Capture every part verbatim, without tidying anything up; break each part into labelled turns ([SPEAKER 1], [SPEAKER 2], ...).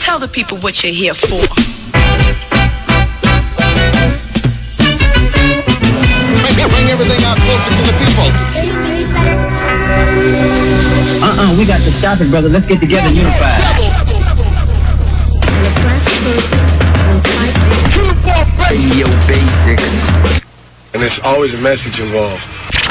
[SPEAKER 1] Tell the people what you're here for.
[SPEAKER 2] Bring everything out closer to the people.
[SPEAKER 3] Uh-uh, we got to stop it, brother. Let's get together and unify.
[SPEAKER 4] Radio Basics.
[SPEAKER 5] And there's always a message involved.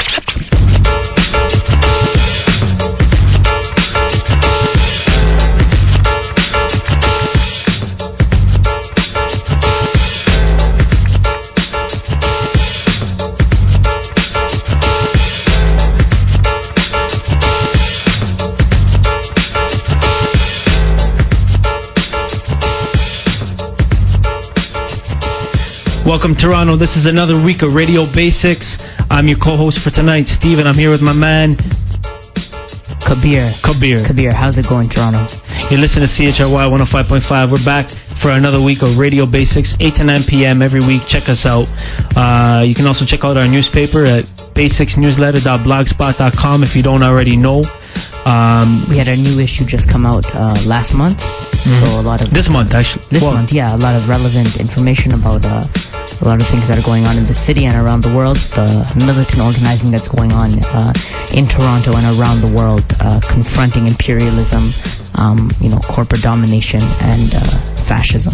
[SPEAKER 6] Welcome, Toronto. This is another week of Radio Basics. I'm your co-host for tonight, Steve, and I'm here with my man,
[SPEAKER 7] Kabir.
[SPEAKER 6] Kabir.
[SPEAKER 7] Kabir, how's it going, Toronto?
[SPEAKER 6] You listen to C H R Y one oh five point five. We're back for another week of Radio Basics, eight to nine p.m. every week. Check us out. Uh, you can also check out our newspaper at basics newsletter dot blogspot dot com if you don't already know. Um,
[SPEAKER 7] we had our new issue just come out uh, last month. Mm-hmm. So a lot of
[SPEAKER 6] this month, actually.
[SPEAKER 7] This
[SPEAKER 6] well,
[SPEAKER 7] month, yeah, a lot of relevant information about uh, a lot of things that are going on in the city and around the world. The militant organizing that's going on uh, in Toronto and around the world, uh, confronting imperialism, um, you know, corporate domination, and uh, fascism.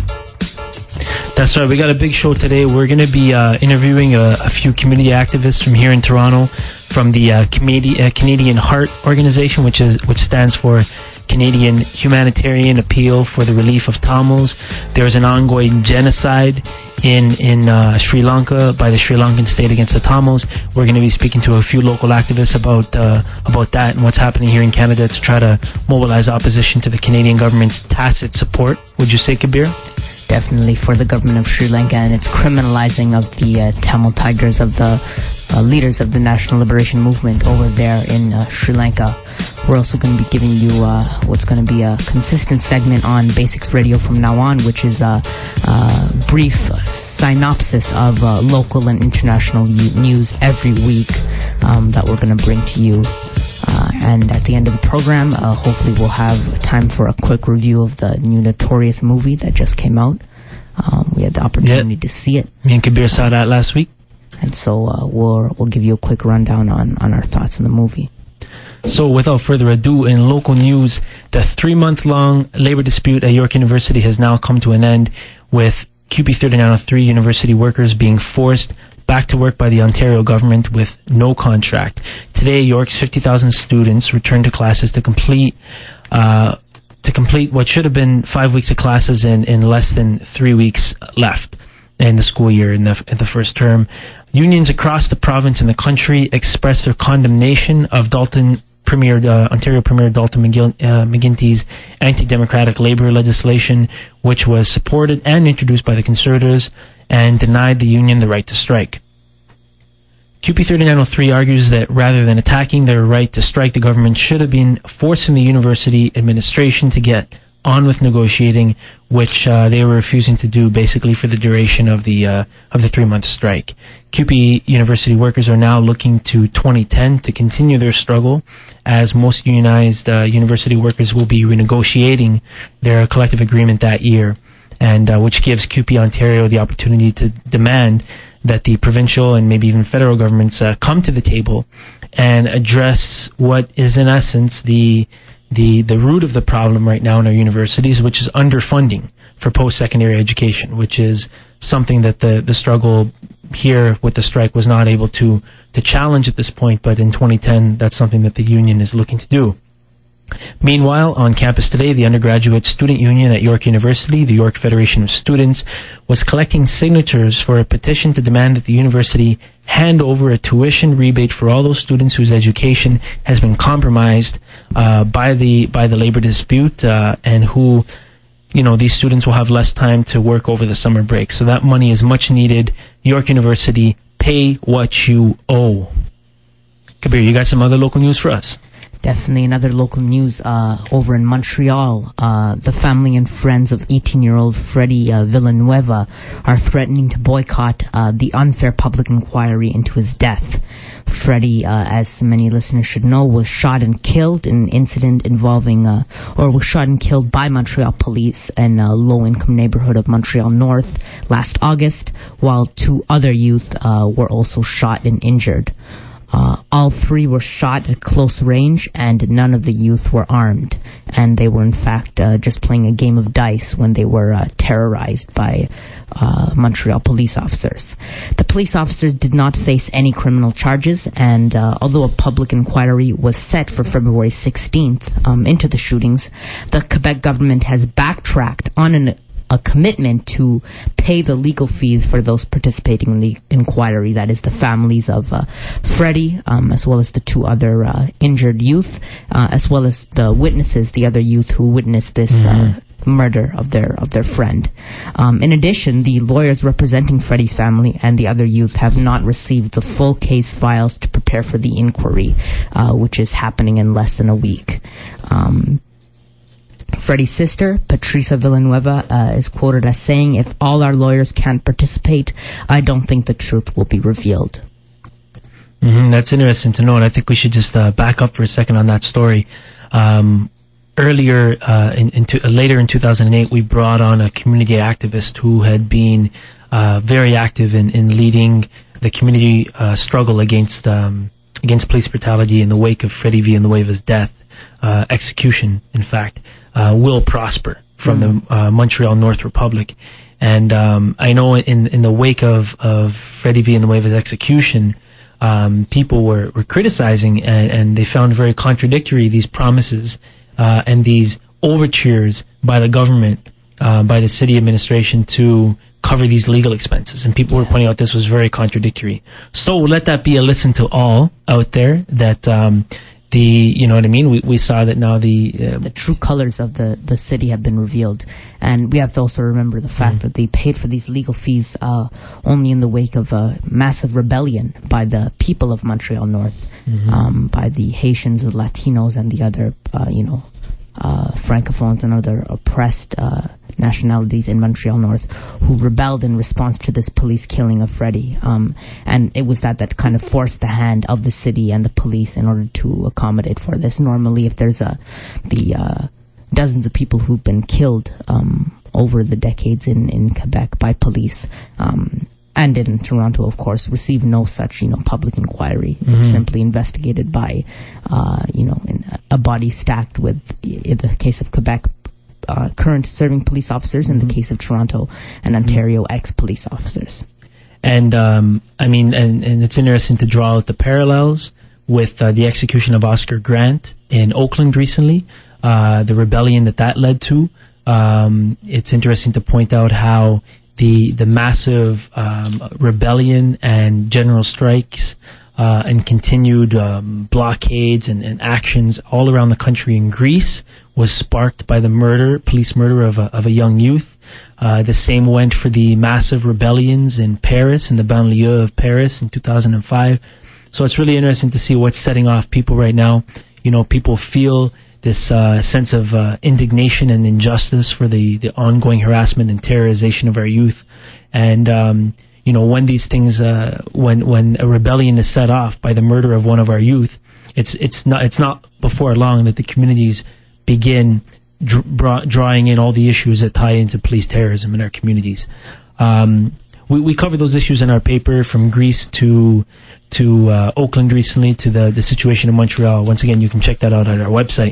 [SPEAKER 6] That's right. We got a big show today. We're going to be uh, interviewing a, a few community activists from here in Toronto, from the uh, Canadi- uh, Canadian Heart Organization, which is which stands for Canadian Humanitarian Appeal for the Relief of Tamils. There is an ongoing genocide in in uh, Sri Lanka by the Sri Lankan state against the Tamils. We're going to be speaking to a few local activists about uh, about that and what's happening here in Canada to try to mobilize opposition to the Canadian government's tacit support. Would you say, Kabir?
[SPEAKER 7] Definitely for the government of Sri Lanka and its criminalizing of the uh, Tamil Tigers, of the uh, leaders of the National Liberation Movement over there in uh, Sri Lanka. We're also going to be giving you uh, what's going to be a consistent segment on Basics Radio from now on, which is a, a brief synopsis of uh, local and international u- news every week um, that we're going to bring to you. Uh, and at the end of the program, uh, hopefully we'll have time for a quick review of the new Notorious movie that just came out. Um, we had the opportunity yep. to see it.
[SPEAKER 6] Me and Kabir saw that last week.
[SPEAKER 7] And so uh, we'll we'll give you a quick rundown on, on our thoughts on the movie.
[SPEAKER 6] So without further ado, in local news, the three-month-long labor dispute at York University has now come to an end, with Q P thirty-nine oh three university workers being forced back to work by the Ontario government with no contract. Today, York's fifty thousand students returned to classes to complete uh, to complete what should have been five weeks of classes in, in less than three weeks left in the school year in the, in the first term. Unions across the province and the country expressed their condemnation of Dalton Premier uh, Ontario Premier Dalton McGill, uh, McGuinty's anti-democratic labour legislation, which was supported and introduced by the Conservatives and denied the union the right to strike. Q P thirty-nine oh three argues that rather than attacking their right to strike, the government should have been forcing the university administration to get on with negotiating, which uh, they were refusing to do basically for the duration of the uh, of the three-month strike. Q P university workers are now looking to twenty ten to continue their struggle, as most unionized uh, university workers will be renegotiating their collective agreement that year, and uh, which gives Q P Ontario the opportunity to demand that the provincial and maybe even federal governments uh, come to the table and address what is in essence the the the root of the problem right now in our universities, which is underfunding for post-secondary education, which is something that the the struggle here with the strike was not able to to challenge at this point, but in twenty ten that's something that the union is looking to do. Meanwhile, on campus today, the undergraduate student union at York University, the York Federation of Students, was collecting signatures for a petition to demand that the university hand over a tuition rebate for all those students whose education has been compromised uh, by the by the labor dispute, uh, and who, you know, these students will have less time to work over the summer break. So that money is much needed. York University, pay what you owe. Kabir, you got some other local news for us?
[SPEAKER 7] Definitely another local news uh, over in Montreal. Uh, the family and friends of eighteen-year-old Freddie uh, Villanueva are threatening to boycott uh, the unfair public inquiry into his death. Freddie, uh, as many listeners should know, was shot and killed in an incident involving, uh, or was shot and killed by Montreal police in a low-income neighborhood of Montreal North last August, while two other youth uh, were also shot and injured. Uh, all three were shot at close range, and none of the youth were armed. And they were, in fact, uh, just playing a game of dice when they were uh, terrorized by uh, Montreal police officers. The police officers did not face any criminal charges, and uh, although a public inquiry was set for February sixteenth um, into the shootings, the Quebec government has backtracked on an a commitment to pay the legal fees for those participating in the inquiry, that is the families of uh, Freddie, um, as well as the two other uh, injured youth, uh, as well as the witnesses, the other youth who witnessed this mm-hmm. uh, murder of their of their friend. Um, in addition, the lawyers representing Freddie's family and the other youth have not received the full case files to prepare for the inquiry, uh, which is happening in less than a week. Um, Freddie's sister, Patricia Villanueva, uh, is quoted as saying, "If all our lawyers can't participate, I don't think the truth will be revealed."
[SPEAKER 6] Mm-hmm, that's interesting to know, and I think we should just uh, back up for a second on that story. Um, earlier, uh, in, in to, uh, later in two thousand eight, we brought on a community activist who had been uh, very active in, in leading the community uh, struggle against um, against police brutality in the wake of Freddie Villanueva's death, uh, execution, in fact. Uh, Will Prosper from mm. the uh, Montreal North Republic. And um, I know in in the wake of, of Freddie Villanueva's execution, um, people were, were criticizing and, and they found very contradictory these promises uh, and these overtures by the government, uh, by the city administration to cover these legal expenses. And people were pointing out this was very contradictory. So let that be a listen to all out there that... Um, The, you know what I mean? We we saw that now the... Uh,
[SPEAKER 7] the true colors of the, the city have been revealed. And we have to also remember the fact mm-hmm. that they paid for these legal fees uh, only in the wake of a massive rebellion by the people of Montreal North, mm-hmm. um, by the Haitians, the Latinos, and the other, uh, you know, uh, Francophones and other oppressed uh, nationalities in Montreal North who rebelled in response to this police killing of Freddie. Um, and it was that that kind of forced the hand of the city and the police in order to accommodate for this. Normally, if there's a the uh, dozens of people who've been killed um, over the decades in, in Quebec by police, um, and in Toronto, of course, receive no such, you know, public inquiry. Mm-hmm. It's simply investigated by, uh, you know, in a body stacked with, in the case of Quebec, Uh, current serving police officers, in mm-hmm. the case of Toronto and Ontario, mm-hmm. ex-police officers.
[SPEAKER 6] And, um, I mean, and, and it's interesting to draw out the parallels with uh, the execution of Oscar Grant in Oakland recently, uh, the rebellion that that led to. Um, it's interesting to point out how the, the massive um, rebellion and general strikes uh, and continued um, blockades and, and actions all around the country in Greece was sparked by the murder, police murder of a, of a young youth. Uh, the same went for the massive rebellions in Paris, in the banlieue of Paris in two thousand five. So it's really interesting to see what's setting off people right now. You know, people feel this uh, sense of uh, indignation and injustice for the, the ongoing harassment and terrorization of our youth. And, um, you know, when these things, uh, when when a rebellion is set off by the murder of one of our youth, it's it's not it's not before long that the communities begin dr- drawing in all the issues that tie into police terrorism in our communities. Um, we, we cover those issues in our paper, from Greece to to uh, Oakland recently, to the, the situation in Montreal. Once again, you can check that out at our website.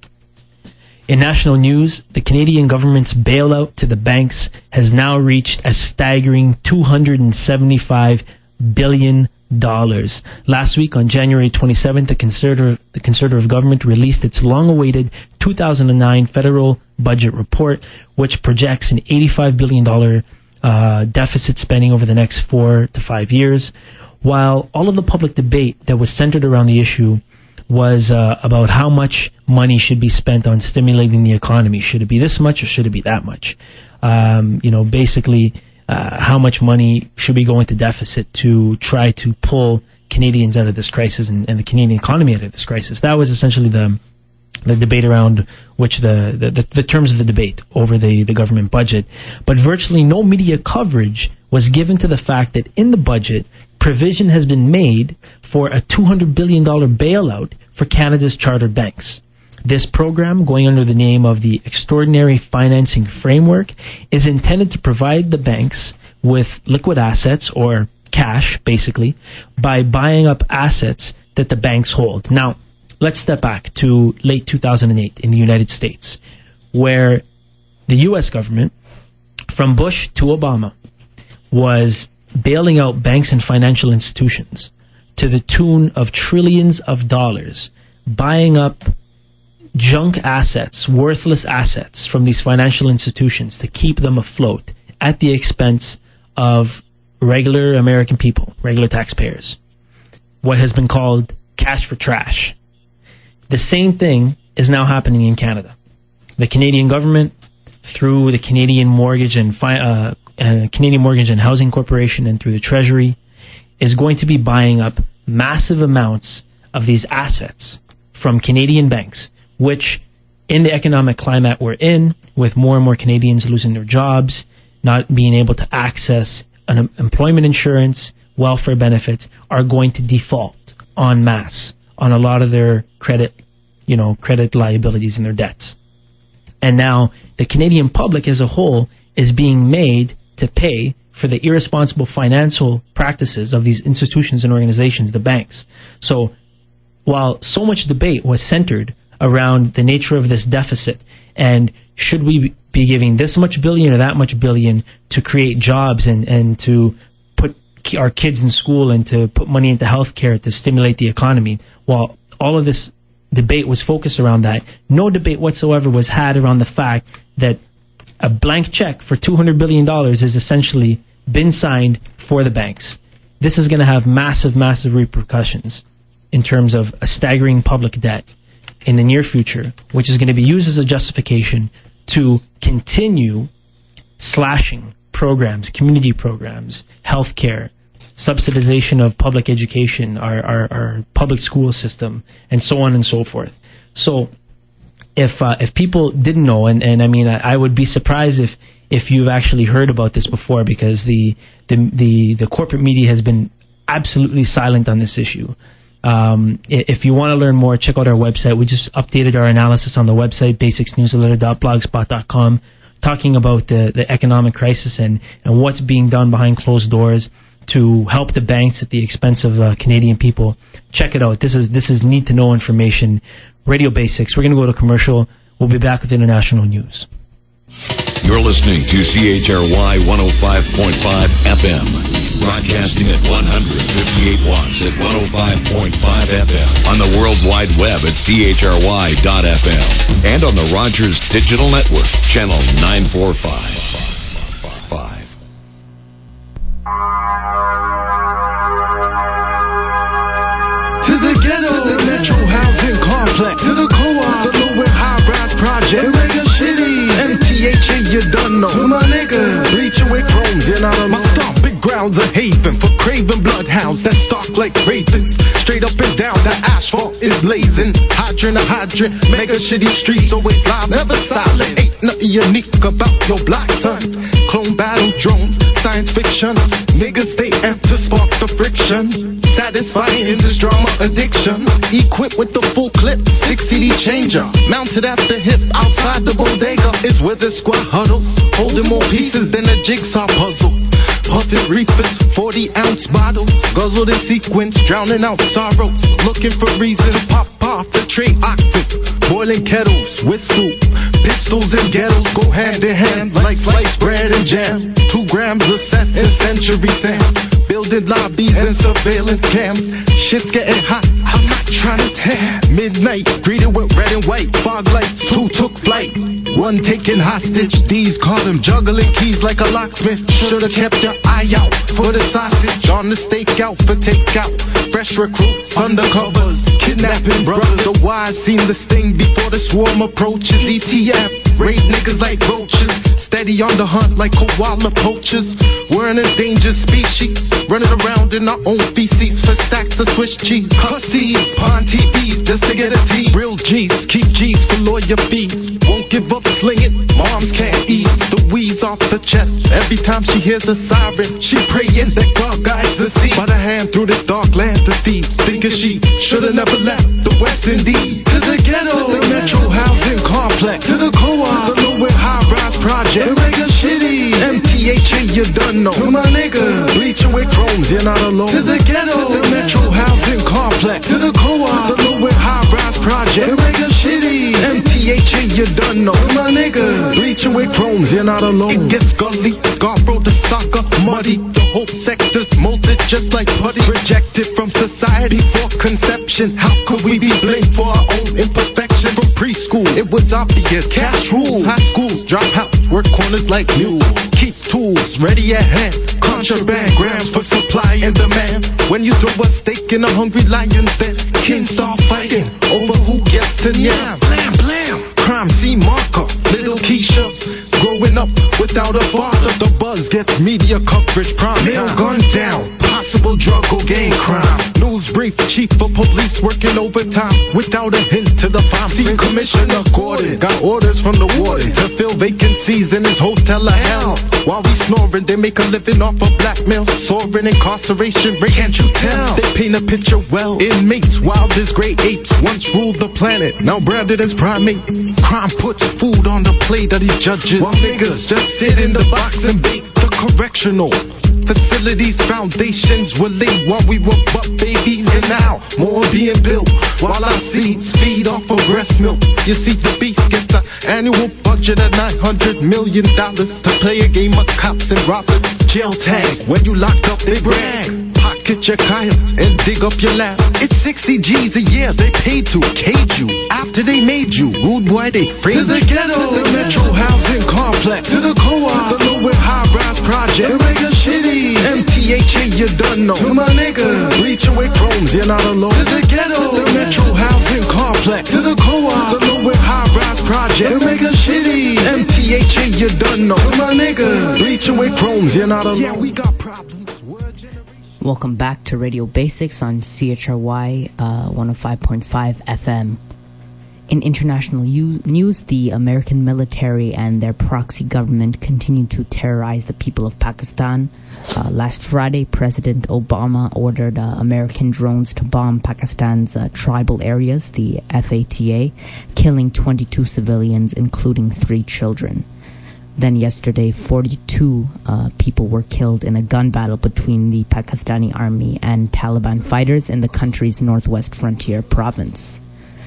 [SPEAKER 6] In national news, the Canadian government's bailout to the banks has now reached a staggering two hundred seventy-five billion dollars. Last week, on January twenty-seventh, the conservative, the conservative government released its long-awaited two thousand nine federal budget report, which projects an eighty-five billion dollars uh, deficit spending over the next four to five years. While all of the public debate that was centered around the issue was uh, about how much money should be spent on stimulating the economy. Should it be this much or should it be that much? Um, you know, basically, uh, how much money should be going to deficit to try to pull Canadians out of this crisis and, and the Canadian economy out of this crisis? That was essentially the the debate around which the, the, the, the terms of the debate over the, the government budget. But virtually no media coverage was given to the fact that in the budget, provision has been made for a two hundred billion dollars bailout for Canada's chartered banks. This program, going under the name of the Extraordinary Financing Framework, is intended to provide the banks with liquid assets, or cash, basically, by buying up assets that the banks hold. Now, let's step back to late two thousand eight in the United States, where the U S government, from Bush to Obama, was bailing out banks and financial institutions to the tune of trillions of dollars, buying up junk assets, worthless assets from these financial institutions to keep them afloat at the expense of regular American people, regular taxpayers. What has been called cash for trash. The same thing is now happening in Canada. The Canadian government, through the Canadian Mortgage and Fi- uh, uh, Canadian Mortgage and Housing Corporation and through the Treasury, is going to be buying up massive amounts of these assets from Canadian banks, which, in the economic climate we're in, with more and more Canadians losing their jobs, not being able to access an employment insurance, welfare benefits, are going to default en masse on a lot of their credit, you know, credit liabilities and their debts. And now the Canadian public as a whole is being made to pay for the irresponsible financial practices of these institutions and organizations, the banks. So while so much debate was centered around the nature of this deficit and should we be giving this much billion or that much billion to create jobs and, and to put our kids in school and to put money into healthcare to stimulate the economy, while all of this debate was focused around that, no debate whatsoever was had around the fact that a blank check for two hundred billion dollars has essentially been signed for the banks. This is going to have massive, massive repercussions in terms of a staggering public debt in the near future, which is going to be used as a justification to continue slashing programs, community programs, healthcare, subsidization of public education, our, our, our public school system, and so on and so forth. So if uh, if people didn't know, and, and I mean, I, I would be surprised if if you've actually heard about this before, because the the the, the corporate media has been absolutely silent on this issue. Um, if you want to learn more, check out our website. We just updated our analysis on the website, basics newsletter dot blogspot dot com, talking about the, the economic crisis and, and what's being done behind closed doors to help the banks at the expense of uh, Canadian people. Check it out. This is this is need to know information. Radio Basics. We're going to go to commercial. We'll be back with international news.
[SPEAKER 1] You're listening to C H R Y one oh five point five F M. Broadcasting at one hundred fifty-eight watts at one oh five point five F M. On the World Wide Web at C H R Y dot F M. And on the Rogers Digital Network, channel nine forty-five.
[SPEAKER 8] To the ghetto, to the metro housing complex, to the co-op, the low and high-rise project, the mega shitty, M T H A, you done know. To my niggas, bleaching with chromes, you know what I mean? My stomping grounds a haven for craven bloodhounds that stalk like ravens. Straight up and down, the asphalt is blazing. Hydrant to hydrant, mega shitty streets, always live, never silent. Ain't nothing unique about your block, son. Clone battle drone, science fiction. Niggas stay amped to spark the friction. Satisfying this drama addiction. Equipped with the full clip, six C D changer. Mounted at the hip, outside the bodega is where the squad huddles. Holding more pieces than a jigsaw puzzle. Puffin' reefers, forty ounce bottles. Guzzled in sequence, drowning out sorrows. Looking for reasons to pop off the tray octave. Boiling kettles with soup. Pistols and ghettos go hand in hand like sliced bread and jam. Two grams of cess and century sand. Building lobbies and surveillance cams. Shit's getting hot, I'm not trying to tan. Midnight, greeted with red and white fog lights. Two took flight, one taken hostage. These call them juggling keys like a locksmith. Should've kept your eye out for the sausage. On the stakeout for takeout. Fresh recruits, undercovers, kidnapping brothers. The wise seen the sting before the swarm approaches. E T F, raid niggas like roaches. Steady on the hunt like koala poachers. We're an endangered species, running around in our own feces for stacks of Swiss cheese. Custies, pawn T Vs just to get a T. Real G's, keep G's for lawyer fees. Won't give up slinging, moms can't ease the wheeze piece off the chest. Every time she hears a siren, she praying that God guides her seat. By the hand through this dark land of thieves, thinking she should've never left the West Indies. To the ghetto, the Metro Housing Complex, to the co-op, the low and high-rise project, the mega shitty M T H A, you done know. To my nigga, bleaching with chromes, you're not alone. To the ghetto, the Metro Housing Complex, to the co-op, the low and high-rise project, the mega shitty M T H A, you done know. To my nigga, bleaching with chromes, you're not alone. It gets gully, Scarborough to soccer, muddy. The whole sector's molded just like putty. Rejected from society before conception. How could we be blamed for our own imperfection? From preschool, it was obvious. Cash rules, high schools, dropouts, work corners like mules. Keep tools ready at hand. Contraband grams for supply and demand. When you throw a steak in a hungry lion's den, kings start fighting over who gets to yam. Blam, blam. Crime scene marker, little Keisha. Growing up without a father, the buzz gets media coverage. Prime male gunned down, possible drug or gang crime. News brief, chief of police working overtime without a hint to the fine. See Commissioner Gordon got orders from the warden to fill vacancies in his hotel of hell. While we snoring, they make a living off of blackmail. Soaring incarceration rate, can't you tell? They paint a picture well. Inmates, wild as great apes, once ruled the planet, now branded as primates. Crime puts food on the plate of these judges, while niggas just sit in the box and bake. The correctional facilities, foundations were laid while we were but babies, and now more being built while our seeds feed off of breast milk. You see, the beast gets an annual budget of nine hundred million dollars to play a game of cops and robbers. Jail tag, when you locked up, they brag. Pocket your kaya and dig up your lap. It's sixty G's a year they paid to cage you after they made you. Rude boy, they framed you. To the ghetto, to the Metro Housing Complex, to the co-op, the low and high-rise project, the mega shitty M T H A, you done know. To my nigga, bleaching with chromes, you're not alone. To the ghetto, the Metro Housing Complex, to the co-op, the low and high-rise project, the mega shitty M T H A, you done know. To my nigga, bleaching with chromes, you're not alone. Yeah, we got problems.
[SPEAKER 7] Welcome back to Radio Basics on C H R Y uh, one oh five point five F M. In international u- news, the American military and their proxy government continue to terrorize the people of Pakistan. Uh, last Friday, President Obama ordered uh, American drones to bomb Pakistan's uh, tribal areas, the F A T A, killing twenty-two civilians, including three children. Then yesterday, forty-two uh, people were killed in a gun battle between the Pakistani army and Taliban fighters in the country's northwest frontier province.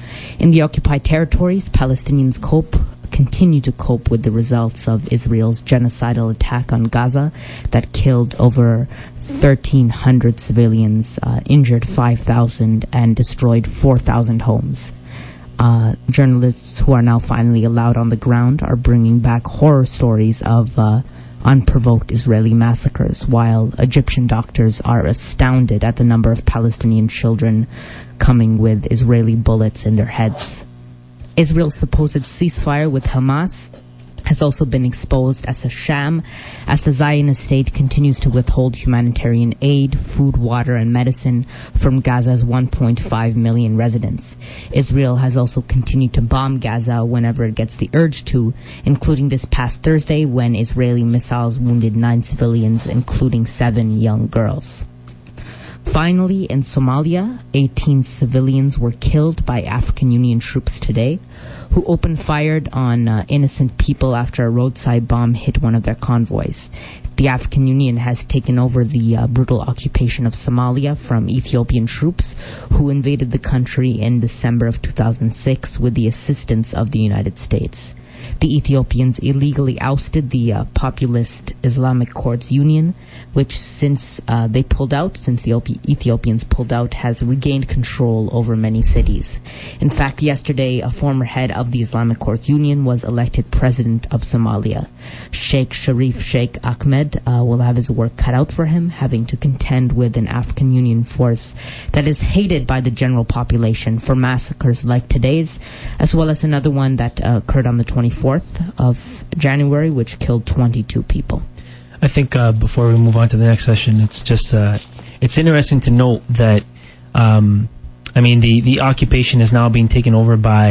[SPEAKER 7] In the occupied territories, Palestinians cope, continue to cope with the results of Israel's genocidal attack on Gaza that killed over thirteen hundred civilians, uh, injured five thousand, and destroyed four thousand homes. Uh, journalists who are now finally allowed on the ground are bringing back horror stories of uh, unprovoked Israeli massacres, while Egyptian doctors are astounded at the number of Palestinian children coming with Israeli bullets in their heads. Israel's supposed ceasefire with Hamas has also been exposed as a sham, as the Zionist state continues to withhold humanitarian aid, food, water, and medicine from Gaza's one point five million residents. Israel has also continued to bomb Gaza whenever it gets the urge to, including this past Thursday when Israeli missiles wounded nine civilians, including seven young girls. Finally, in Somalia, eighteen civilians were killed by African Union troops today, who opened fire on uh, innocent people after a roadside bomb hit one of their convoys. The African Union has taken over the uh, brutal occupation of Somalia from Ethiopian troops who invaded the country in December of two thousand six with the assistance of the United States. The Ethiopians illegally ousted the uh, populist Islamic Courts Union, which since uh, they pulled out, since the Ethiopians pulled out, has regained control over many cities. In fact, yesterday, a former head of the Islamic Courts Union was elected president of Somalia. Sheikh Sharif Sheikh Ahmed uh, will have his work cut out for him, having to contend with an African Union force that is hated by the general population for massacres like today's, as well as another one that uh, occurred on the twenty-fourth of January, which killed twenty-two people.
[SPEAKER 6] I think uh, before we move on to the next session, it's just uh, it's interesting to note that um, I mean the, the occupation is now being taken over by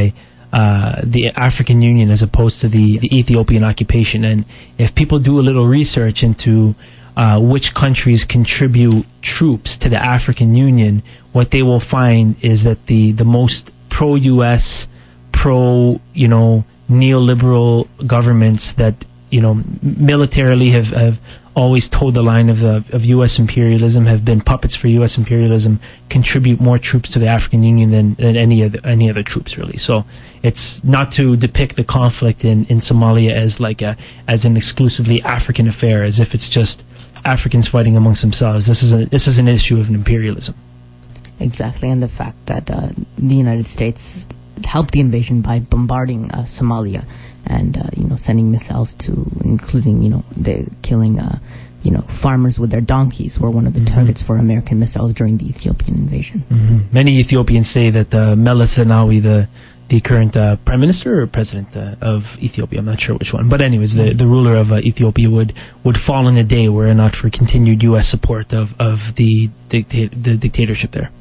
[SPEAKER 6] uh, the African Union as opposed to the, the Ethiopian occupation. And if people do a little research into uh, which countries contribute troops to the African Union, what they will find is that the, the most pro-U S, pro, you know, neoliberal governments that, you know, militarily have, have always told the line of, the, of U S imperialism, have been puppets for U S imperialism, contribute more troops to the African Union than, than any other any other troops, really. So it's not to depict the conflict in, in Somalia as like a as an exclusively African affair, as if it's just Africans fighting amongst themselves. This is a this is an issue of imperialism.
[SPEAKER 7] Exactly, and the fact that uh, the United States helped the invasion by bombarding uh, Somalia. And, uh, you know, sending missiles to, including, you know, the killing, uh, you know, farmers with their donkeys were one of the mm-hmm. targets for American missiles during the Ethiopian invasion.
[SPEAKER 6] Mm-hmm. Many Ethiopians say that uh, Meles Zenawi, the the current uh, prime minister or president uh, of Ethiopia, I'm not sure which one, but anyways, the, the ruler of uh, Ethiopia would, would fall in a day were it not for continued U S support of, of the, dicta- the dictatorship there.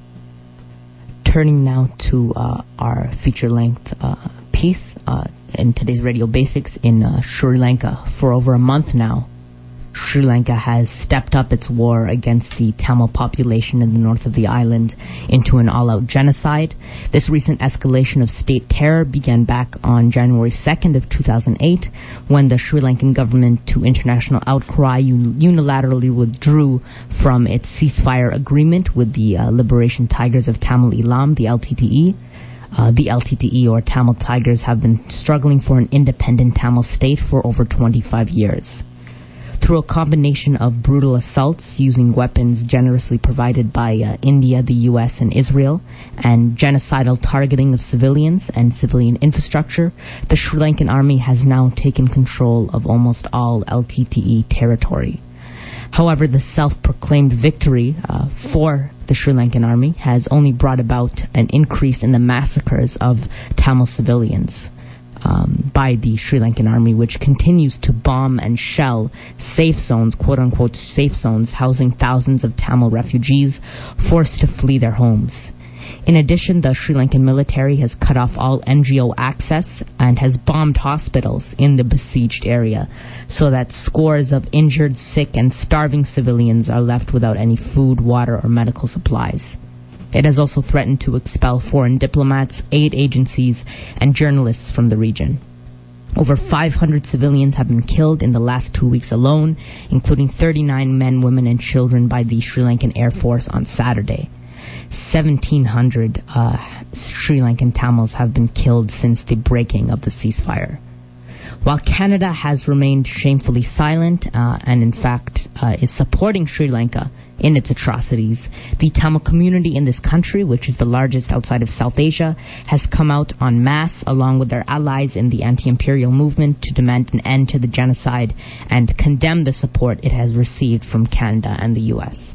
[SPEAKER 7] Turning now to uh, our feature-length uh, piece, uh, in today's Radio Basics in uh, Sri Lanka. For over a month now, Sri Lanka has stepped up its war against the Tamil population in the north of the island into an all-out genocide. This recent escalation of state terror began back on January second of two thousand eight, when the Sri Lankan government, to international outcry, un- unilaterally withdrew from its ceasefire agreement with the uh, Liberation Tigers of Tamil Eelam, the L T T E. Uh, the L T T E, or Tamil Tigers, have been struggling for an independent Tamil state for over twenty-five years. Through a combination of brutal assaults using weapons generously provided by uh, India, the U S, and Israel, and genocidal targeting of civilians and civilian infrastructure, the Sri Lankan army has now taken control of almost all L T T E territory. However, the self-proclaimed victory uh, for the Sri Lankan army has only brought about an increase in the massacres of Tamil civilians um, by the Sri Lankan army, which continues to bomb and shell safe zones, quote-unquote safe zones, housing thousands of Tamil refugees forced to flee their homes. In addition, the Sri Lankan military has cut off all N G O access and has bombed hospitals in the besieged area, so that scores of injured, sick, and starving civilians are left without any food, water, or medical supplies. It has also threatened to expel foreign diplomats, aid agencies, and journalists from the region. Over five hundred civilians have been killed in the last two weeks alone, including thirty-nine men, women, and children by the Sri Lankan Air Force on Saturday. seventeen hundred uh, Sri Lankan Tamils have been killed since the breaking of the ceasefire. While Canada has remained shamefully silent uh, and in fact uh, is supporting Sri Lanka in its atrocities, the Tamil community in this country, which is the largest outside of South Asia, has come out en masse along with their allies in the anti-imperial movement to demand an end to the genocide and condemn the support it has received from Canada and the U S.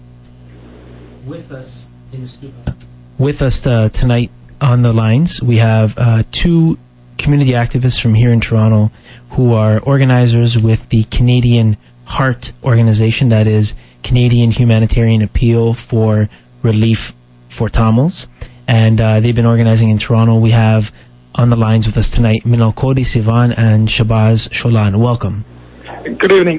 [SPEAKER 6] With us in the studio. With us uh, tonight on the lines, we have uh, two community activists from here in Toronto who are organizers with the Canadian Heart organization, that is Canadian Humanitarian Appeal for Relief for Tamils. And uh, they've been organizing in Toronto. We have on the lines with us tonight Minal Kodi Sivan and Shabaz Sholan. Welcome.
[SPEAKER 9] Good evening.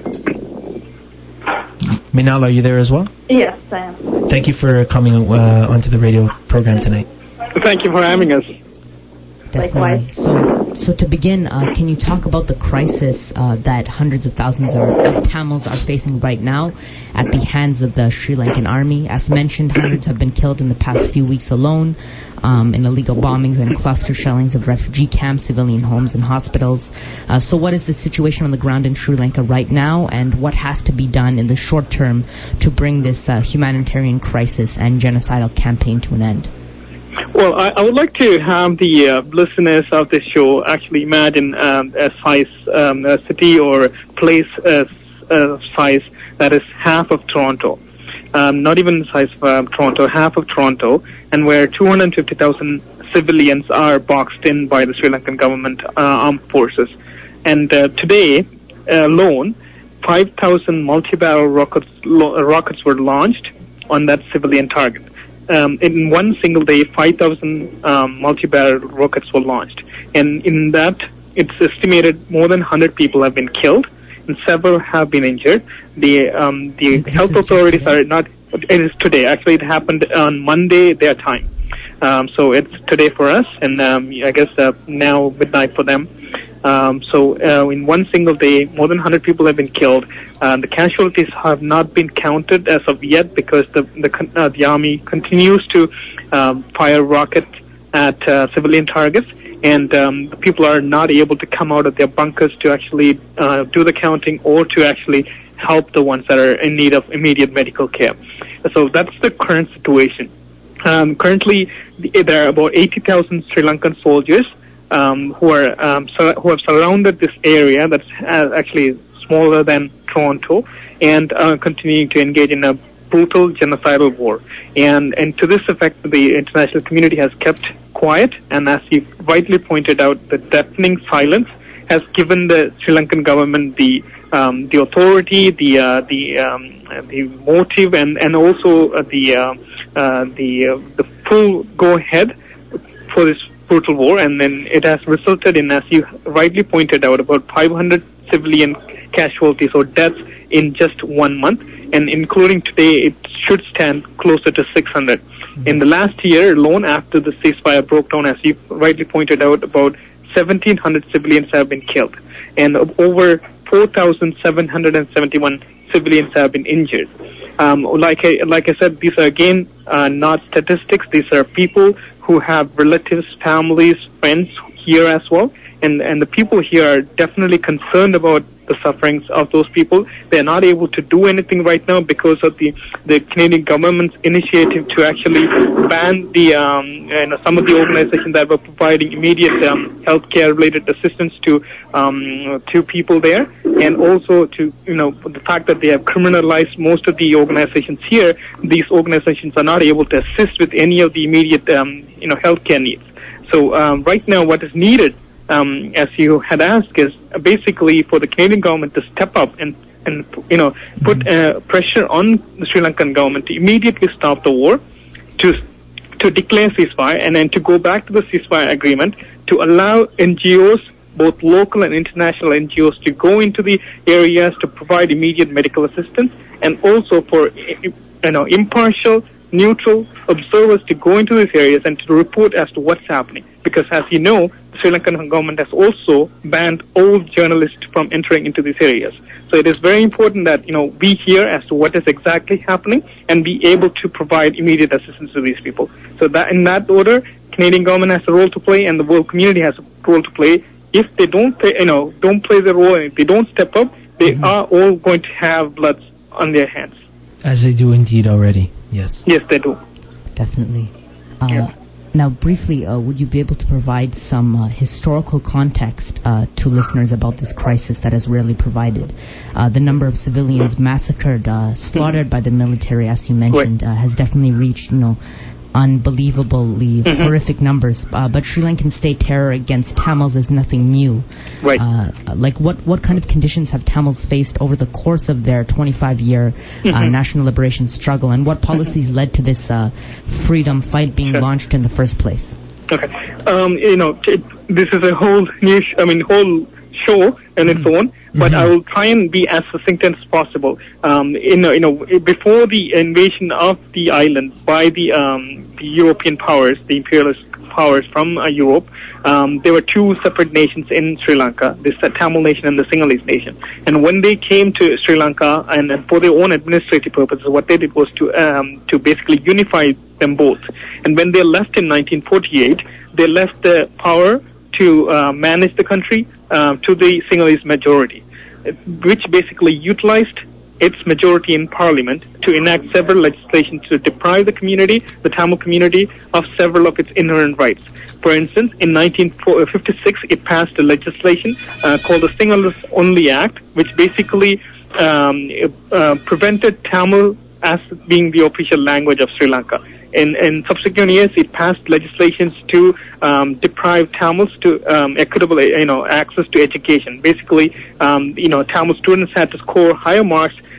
[SPEAKER 6] Minal, are you there as well?
[SPEAKER 10] Yes, I am.
[SPEAKER 6] Thank you for coming uh, onto the radio program tonight.
[SPEAKER 9] Thank you for having us.
[SPEAKER 7] Definitely. So, so to begin, uh, can you talk about the crisis uh, that hundreds of thousands are, of Tamils are facing right now at the hands of the Sri Lankan army? As mentioned, hundreds have been killed in the past few weeks alone um, in illegal bombings and cluster shellings of refugee camps, civilian homes, and hospitals. Uh, so what is the situation on the ground in Sri Lanka right now, and what has to be done in the short term to bring this uh, humanitarian crisis and genocidal campaign to an end?
[SPEAKER 9] Well, I, I would like to have the uh, listeners of this show actually imagine um, a size, um, a city or place uh, uh, size that is half of Toronto. Um, not even the size of uh, Toronto, half of Toronto, and where two hundred fifty thousand civilians are boxed in by the Sri Lankan government uh, armed forces. And uh, today uh, alone, five thousand multi-barrel rockets, lo- rockets were launched on that civilian target. um, in one single day, five thousand um, multi-barrel rockets were launched. And in that, it's estimated more than one hundred people have been killed and several have been injured. The um, the
[SPEAKER 7] This
[SPEAKER 9] health
[SPEAKER 7] is just
[SPEAKER 9] authorities
[SPEAKER 7] today?
[SPEAKER 9] are not, it is today. Actually, it happened on Monday, their time. Um, so it's today for us, and um, I guess uh, now midnight for them. Um, so uh, in one single day, more than one hundred people have been killed. Uh, the casualties have not been counted as of yet because the the, uh, the army continues to um, fire rockets at uh, civilian targets, and um, the people are not able to come out of their bunkers to actually uh, do the counting or to actually help the ones that are in need of immediate medical care. So that's the current situation. Um, currently, there are about eighty thousand Sri Lankan soldiers um, who are um, sur- who have surrounded this area that's uh, actually smaller than Toronto, and uh, continuing to engage in a brutal genocidal war. And and to this effect, the international community has kept quiet, and as you rightly pointed out, the deafening silence has given the Sri Lankan government the um, the authority, the uh, the um, the motive, and and also uh, the uh, uh, the uh, the full go ahead for this brutal war. And then it has resulted in, as you rightly pointed out, about five hundred civilian casualties or deaths in just one month, and including today, it should stand closer to six hundred. In the last year alone, after the ceasefire broke down, as you rightly pointed out, about seventeen hundred civilians have been killed, and over four thousand seven hundred seventy-one civilians have been injured. Um, like I, like I said, these are again uh, not statistics. These are people who have relatives, families, friends here as well, and and the people here are definitely concerned about the sufferings of those people. They are not able to do anything right now because of the the Canadian government's initiative to actually ban the um, you know, some of the organizations that were providing immediate um, healthcare related assistance to um, to people there, and also to you know the fact that they have criminalized most of the organizations here. These organizations are not able to assist with any of the immediate um, you know healthcare needs. So um, right now, what is needed, Um, as you had asked, is basically for the Canadian government to step up and, and you know, put uh, pressure on the Sri Lankan government to immediately stop the war, to to declare ceasefire, and then to go back to the ceasefire agreement, to allow N G Os, both local and international N G Os, to go into the areas to provide immediate medical assistance, and also for you know impartial, neutral observers to go into these areas and to report as to what's happening. Because as you know, the Sri Lankan government has also banned all journalists from entering into these areas. So it is very important that, you know, we hear as to what is exactly happening and be able to provide immediate assistance to these people. So that in that order, Canadian government has a role to play and the world community has a role to play. If they don't play, you know, don't play their role, and if they don't step up, they mm-hmm. are all going to have blood on their hands.
[SPEAKER 6] As they do indeed already, yes.
[SPEAKER 9] Yes, they do.
[SPEAKER 7] Definitely. Uh,
[SPEAKER 9] yeah.
[SPEAKER 7] Now, briefly, uh, would you be able to provide some uh, historical context uh, to listeners about this crisis that is rarely provided? Uh, the number of civilians massacred, uh, slaughtered by the military, as you mentioned, uh, has definitely reached, you know, unbelievably mm-hmm. horrific numbers. Uh, but Sri Lankan state terror against Tamils is nothing new.
[SPEAKER 9] Right.
[SPEAKER 7] Uh, like, what, what kind of conditions have Tamils faced over the course of their twenty-five year mm-hmm. uh, national liberation struggle, and what policies mm-hmm. led to this uh, freedom fight being sure. launched in the first place?
[SPEAKER 9] Okay. Um, you know, it, this is a whole new, sh- I mean, whole show on its mm-hmm. own, but mm-hmm. I will try and be as succinct as possible. Um, you know, you know, before the invasion of the island by the, um, the European powers, the imperialist powers from uh, Europe, um, there were two separate nations in Sri Lanka, the Tamil nation and the Sinhalese nation. And when they came to Sri Lanka and, and for their own administrative purposes, what they did was to um, to basically unify them both. And when they left in nineteen forty-eight, they left the power to uh, manage the country uh, to the Sinhalese majority, which basically utilized its majority in parliament to enact several legislation to deprive the community, the Tamil community, of several of its inherent rights. For instance, in nineteen fifty-six, it passed a legislation uh, called the Sinhalese Only Act, which basically um, uh, prevented Tamil as being the official language of Sri Lanka. In, in subsequent years, it passed legislations to um, deprive Tamils to um, equitable, you know, access to education. Basically, um, you know, Tamil students had to score higher marks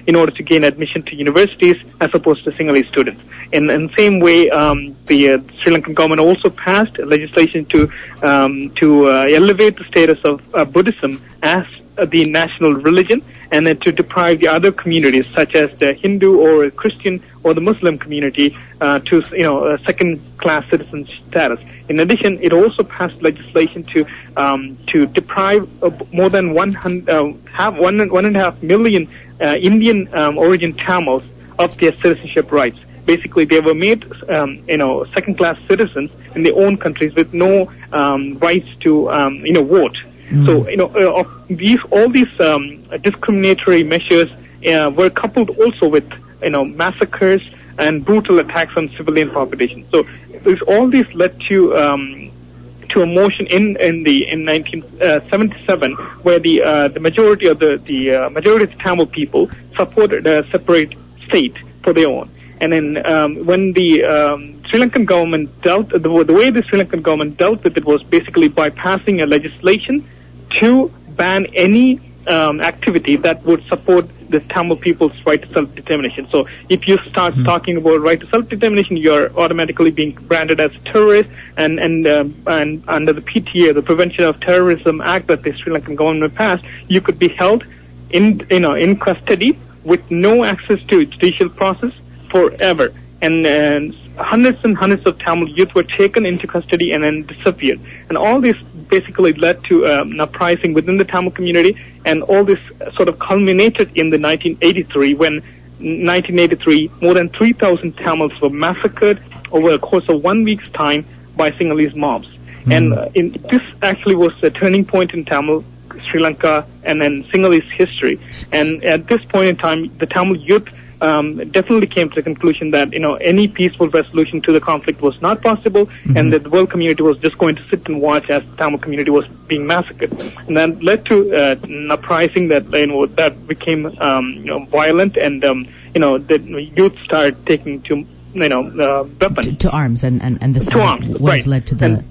[SPEAKER 9] in order to gain admission to universities as opposed to Sinhalese students. In in the same way, um, the uh, Sri Lankan government also passed legislation to um, to uh, elevate the status of uh, Buddhism as uh, the national religion, and then to deprive the other communities, such as the Hindu or Christian or the Muslim community, uh, to you know a second-class citizen status. In addition, it also passed legislation to um, to deprive uh, more than one hundred, uh, have one one and a half million uh, Indian um, origin Tamils of their citizenship rights. Basically, they were made um, you know second-class citizens in their own countries with no um, rights to um, you know vote. Mm. So you know uh, of these all these um, discriminatory measures uh, were coupled also with you know massacres and brutal attacks on civilian population. So this, all this led to um, to a motion in in the in nineteen seventy-seven, where the uh, the majority of the the uh, majority of the Tamil people supported a separate state for their own. And then um, when the um, Sri Lankan government dealt the, the way the Sri Lankan government dealt with it was basically by passing a legislation to ban any um, activity that would support the Tamil people's right to self-determination. So if you start mm-hmm. talking about right to self-determination, you're automatically being branded as a terrorist, and and um, and under the P T A, the Prevention of Terrorism Act that the Sri Lankan government passed, you could be held in you know in custody with no access to judicial process forever. And, and hundreds and hundreds of Tamil youth were taken into custody and then disappeared. And all this basically led to um, an uprising within the Tamil community, and all this sort of culminated in the nineteen eighty-three, when nineteen eighty-three more than three thousand Tamils were massacred over a course of one week's time by Sinhalese mobs. Mm. And uh, in, this actually was a turning point in Tamil, Sri Lanka, and then Sinhalese history. And at this point in time, the Tamil youth Um, definitely came to the conclusion that you know any peaceful resolution to the conflict was not possible, mm-hmm. and that the world community was just going to sit and watch as the Tamil community was being massacred, and that led to uh, an uprising that you know that became um, you know violent, and um, you know the youth started taking to you know uh, weapons
[SPEAKER 7] to, to arms, and and and this
[SPEAKER 9] to arms,
[SPEAKER 7] what
[SPEAKER 9] right.
[SPEAKER 7] has led to the and,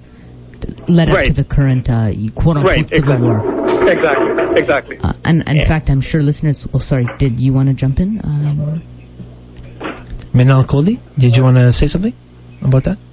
[SPEAKER 7] led up
[SPEAKER 9] right.
[SPEAKER 7] to the current uh, quote unquote
[SPEAKER 9] right,
[SPEAKER 7] civil
[SPEAKER 9] exactly.
[SPEAKER 7] war.
[SPEAKER 9] Exactly, exactly.
[SPEAKER 7] Uh, and, and in
[SPEAKER 9] yeah.
[SPEAKER 7] fact, I'm sure listeners. Oh, sorry. Did you want to jump in? Um,
[SPEAKER 6] Minal Kohli, did you want to say something about that?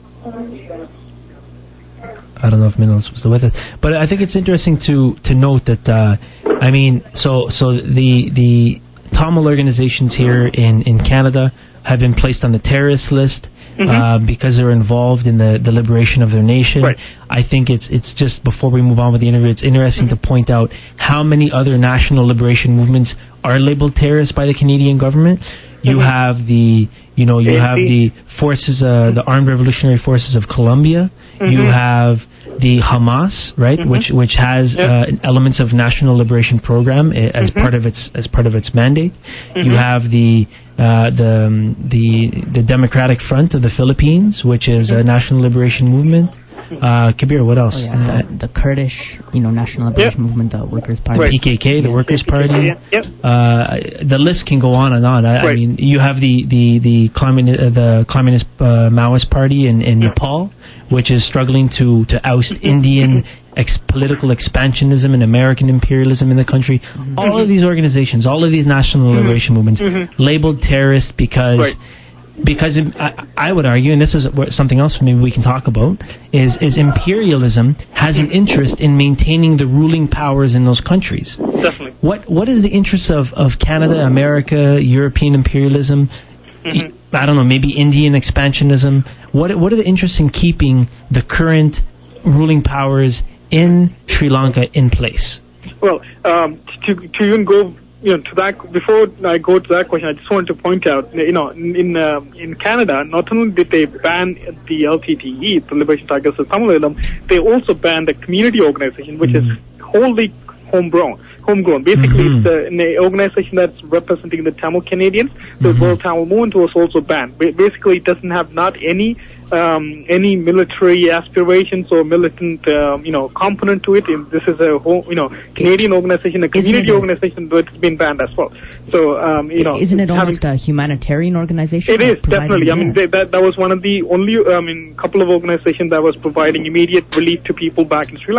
[SPEAKER 6] I don't know if Minal was still with us, but I think it's interesting to to note that. Uh, I mean, so so the the Tamil organizations here in in Canada have been placed on the terrorist list. Mm-hmm. Uh, because they're involved in the, the liberation of their nation.
[SPEAKER 9] Right.
[SPEAKER 6] I think it's it's just, before we move on with the interview, it's interesting mm-hmm. to point out how many other national liberation movements are labeled terrorist by the Canadian government. You mm-hmm. have the, you know, you have the forces, uh, the Armed Revolutionary Forces of Colombia. Mm-hmm. You have the Hamas, right, mm-hmm. which which has yep. uh, elements of national liberation program as mm-hmm. part of its as part of its mandate. Mm-hmm. You have the uh, the um, the the Democratic Front of the Philippines, which is a national liberation movement. Uh, Kabir, what else?
[SPEAKER 7] Oh, yeah, the, the Kurdish, you know, National Liberation yep. Movement, the Workers' Party.
[SPEAKER 6] The P K K, the yeah. Workers' Party.
[SPEAKER 9] Yeah. Yep.
[SPEAKER 6] Uh, the list can go on and on. I,
[SPEAKER 9] right.
[SPEAKER 6] I mean, you have the the the communist uh, the Communist uh, Maoist Party in, in yeah. Nepal, which is struggling to to oust Indian ex- political expansionism and American imperialism in the country. Mm-hmm. All of these organizations, all of these national mm-hmm. liberation movements, mm-hmm. labeled terrorist because.
[SPEAKER 9] Right.
[SPEAKER 6] Because I, I would argue, and this is something else maybe we can talk about, is, is imperialism has an interest in maintaining the ruling powers in those countries.
[SPEAKER 9] Definitely.
[SPEAKER 6] What What is the interest of, of Canada, America, European imperialism? Mm-hmm. I don't know, maybe Indian expansionism. What What are the interests in keeping the current ruling powers in Sri Lanka in place?
[SPEAKER 9] Well, um, to to even go. You know, to that, before I go to that question, I just wanted to point out, you know, in in, uh, in Canada, not only did they ban the L T T E, the Liberation Tigers of Tamil, they also banned a community organization, which mm-hmm. is wholly homegrown. Homegrown. Basically, mm-hmm. it's a, an organization that's representing the Tamil Canadians. The mm-hmm. World Tamil Movement was also banned. Basically, it doesn't have not any um, any military aspirations or militant, um, you know, component to it. This is a whole, you know, Canadian organization, a community organization, but it's been banned as well. So, um, you know,
[SPEAKER 7] isn't it almost a humanitarian organization?
[SPEAKER 9] It is definitely. I mean, they, that that was one of the only, I mean, couple of organizations that was providing immediate relief to people back in Sri Lanka.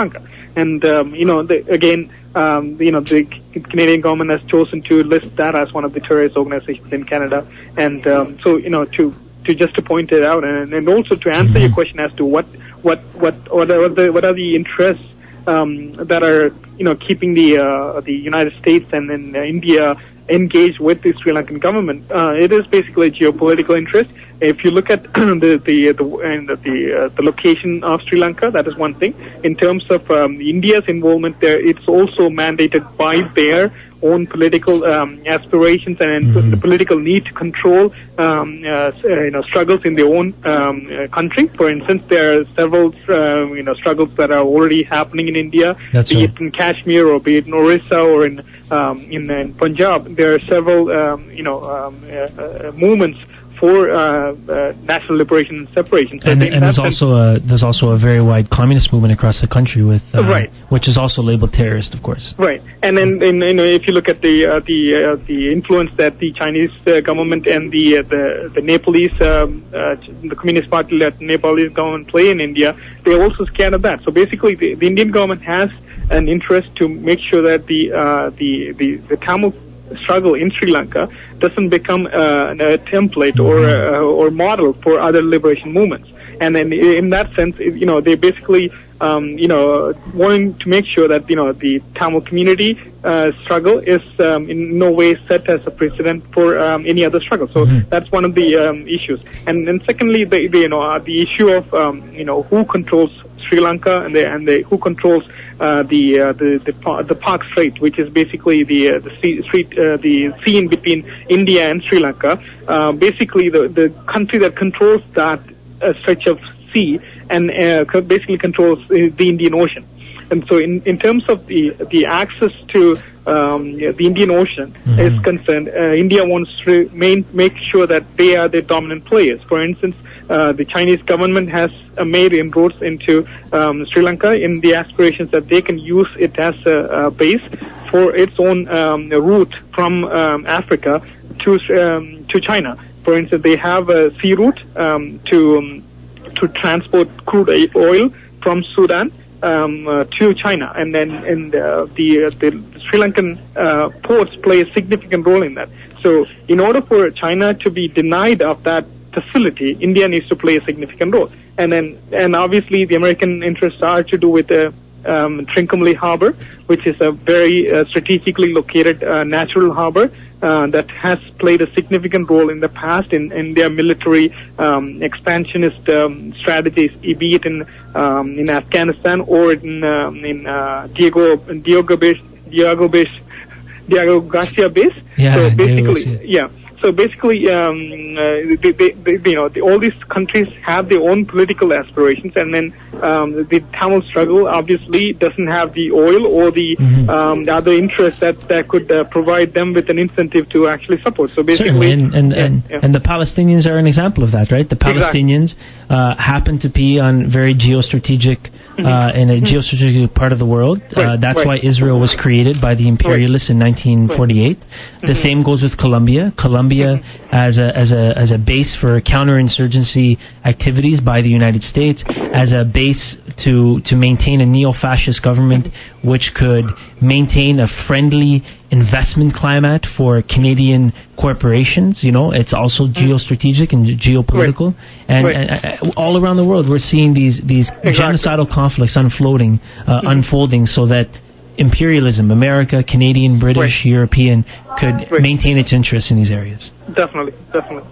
[SPEAKER 9] And um, you know, the, again, um, you know, the Canadian government has chosen to list that as one of the terrorist organizations in Canada. And um, so, you know, to to just to point it out, and, and also to answer your question as to what what what what are the what are the interests um, that are you know keeping the uh, the United States and then uh, India engaged with the Sri Lankan government. Uh, it is basically a geopolitical interest. If you look at the the the and the, uh, the location of Sri Lanka, that is one thing. In terms of um, India's involvement there, it's also mandated by their own political um, aspirations and mm-hmm. the political need to control um, uh, you know struggles in their own um, uh, country. For instance, there are several uh, you know struggles that are already happening in India,
[SPEAKER 6] That's
[SPEAKER 9] be
[SPEAKER 6] right.
[SPEAKER 9] it in Kashmir or be it in Orissa or in um, in, in Punjab. There are several um, you know um, uh, uh, movements for uh, uh, national liberation and separation. So
[SPEAKER 6] and and there's also a there's also a very wide communist movement across the country with uh,
[SPEAKER 9] right,
[SPEAKER 6] which is also labeled terrorist, of course.
[SPEAKER 9] Right, and then and, you know if you look at the uh, the uh, the influence that the Chinese uh, government and the uh, the the Nepalese um, uh, the Communist Party that Nepalese government play in India, they're also scared of that. So basically, the, the Indian government has an interest to make sure that the uh, the, the the Tamil struggle in Sri Lanka doesn't become uh, a template or uh, or model for other liberation movements. And then in that sense, you know, they basically, um, you know, wanting to make sure that, you know, the Tamil community uh, struggle is um, in no way set as a precedent for um, any other struggle. So mm-hmm. that's one of the um, issues. And then secondly, the, the you know uh, the issue of um, you know who controls Sri Lanka and the and the who controls Uh, the, uh, the the the Park Strait, which is basically the uh, the sea, street uh, the sea in between India and Sri Lanka. Uh, basically, the the country that controls that uh, stretch of sea and uh, basically controls uh, the Indian Ocean. And so, in, in terms of the the access to um, the Indian Ocean mm-hmm. is concerned, uh, India wants to main, make sure that they are the dominant players. For instance, Uh, the Chinese government has uh, made inroads into um, Sri Lanka in the aspirations that they can use it as a, a base for its own um, route from um, Africa to um, to China. For instance, they have a sea route um, to um, to transport crude oil from Sudan um, uh, to China, and then and uh, the uh, the Sri Lankan uh, ports play a significant role in that. So, in order for China to be denied of that facility, India needs to play a significant role. And then, and obviously the American interests are to do with the um, Trincomalee Harbor, which is a very uh, strategically located uh, natural harbor uh, that has played a significant role in the past in, in their military um, expansionist um, strategies, be it in um, in Afghanistan or in um, in uh, Diego Diego base, Diego base, Diego Garcia base.
[SPEAKER 6] Yeah,
[SPEAKER 9] so basically,
[SPEAKER 6] Diego,
[SPEAKER 9] yeah. So basically, um, uh, they, they, they, you know, the, all these countries have their own political aspirations, and then um, the Tamil struggle obviously doesn't have the oil or the,
[SPEAKER 6] mm-hmm.
[SPEAKER 9] um, the other interests that, that could uh, provide them with an incentive to actually support. So basically,
[SPEAKER 6] Certainly. and and,
[SPEAKER 9] yeah,
[SPEAKER 6] and,
[SPEAKER 9] yeah.
[SPEAKER 6] and the Palestinians are an example of that, right? The Palestinians exactly. uh, happen to be on very geostrategic, mm-hmm. uh, in a mm-hmm. geostrategic part of the world.
[SPEAKER 9] Right,
[SPEAKER 6] uh, that's
[SPEAKER 9] right.
[SPEAKER 6] why Israel was created by the imperialists right. in nineteen forty-eight. Right. The mm-hmm. same goes with Colombia. Colombia Mm-hmm. as a as a as a base for counterinsurgency activities by the United States, as a base to to maintain a neo-fascist government mm-hmm. which could maintain a friendly investment climate for Canadian corporations. You know, it's also mm-hmm. geostrategic and geopolitical, right. and,
[SPEAKER 9] right.
[SPEAKER 6] and uh, all around the world we're seeing these these
[SPEAKER 9] exactly.
[SPEAKER 6] genocidal conflicts unfolding, uh, mm-hmm. unfolding, so that imperialism, America, Canadian, British,
[SPEAKER 9] right.
[SPEAKER 6] European, could
[SPEAKER 9] right.
[SPEAKER 6] maintain its interests in these areas.
[SPEAKER 9] Definitely, definitely.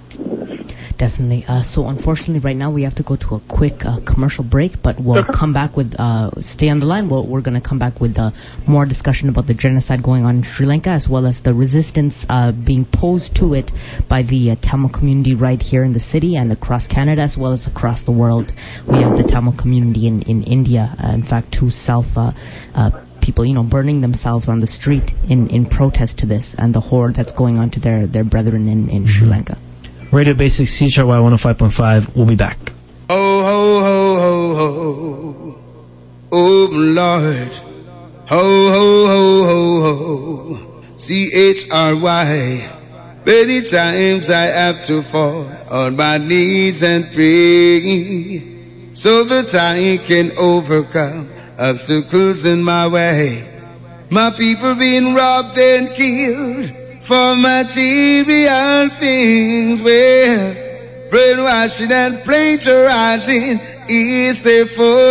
[SPEAKER 7] Definitely. Uh, so unfortunately right now we have to go to a quick uh, commercial break, but we'll okay. come back with, uh, stay on the line. We'll, we're going to come back with uh, more discussion about the genocide going on in Sri Lanka, as well as the resistance uh, being posed to it by the uh, Tamil community right here in the city and across Canada, as well as across the world. We have the Tamil community in, in India, uh, in fact, two self uh, uh, people, you know, burning themselves on the street in, in protest to this and the horror that's going on to their, their brethren in, in mm-hmm. Sri Lanka. Radio Basics, C H R Y one oh five point five. We'll be back.
[SPEAKER 8] Oh, ho, ho, ho, ho. Oh, Lord. Ho, ho, ho, ho, ho. C H R Y. Many times I have to fall on my knees and pray so that I can overcome
[SPEAKER 10] obstacles in my way. My people being robbed and killed for material things. Well, brainwashing and plagiarizing is their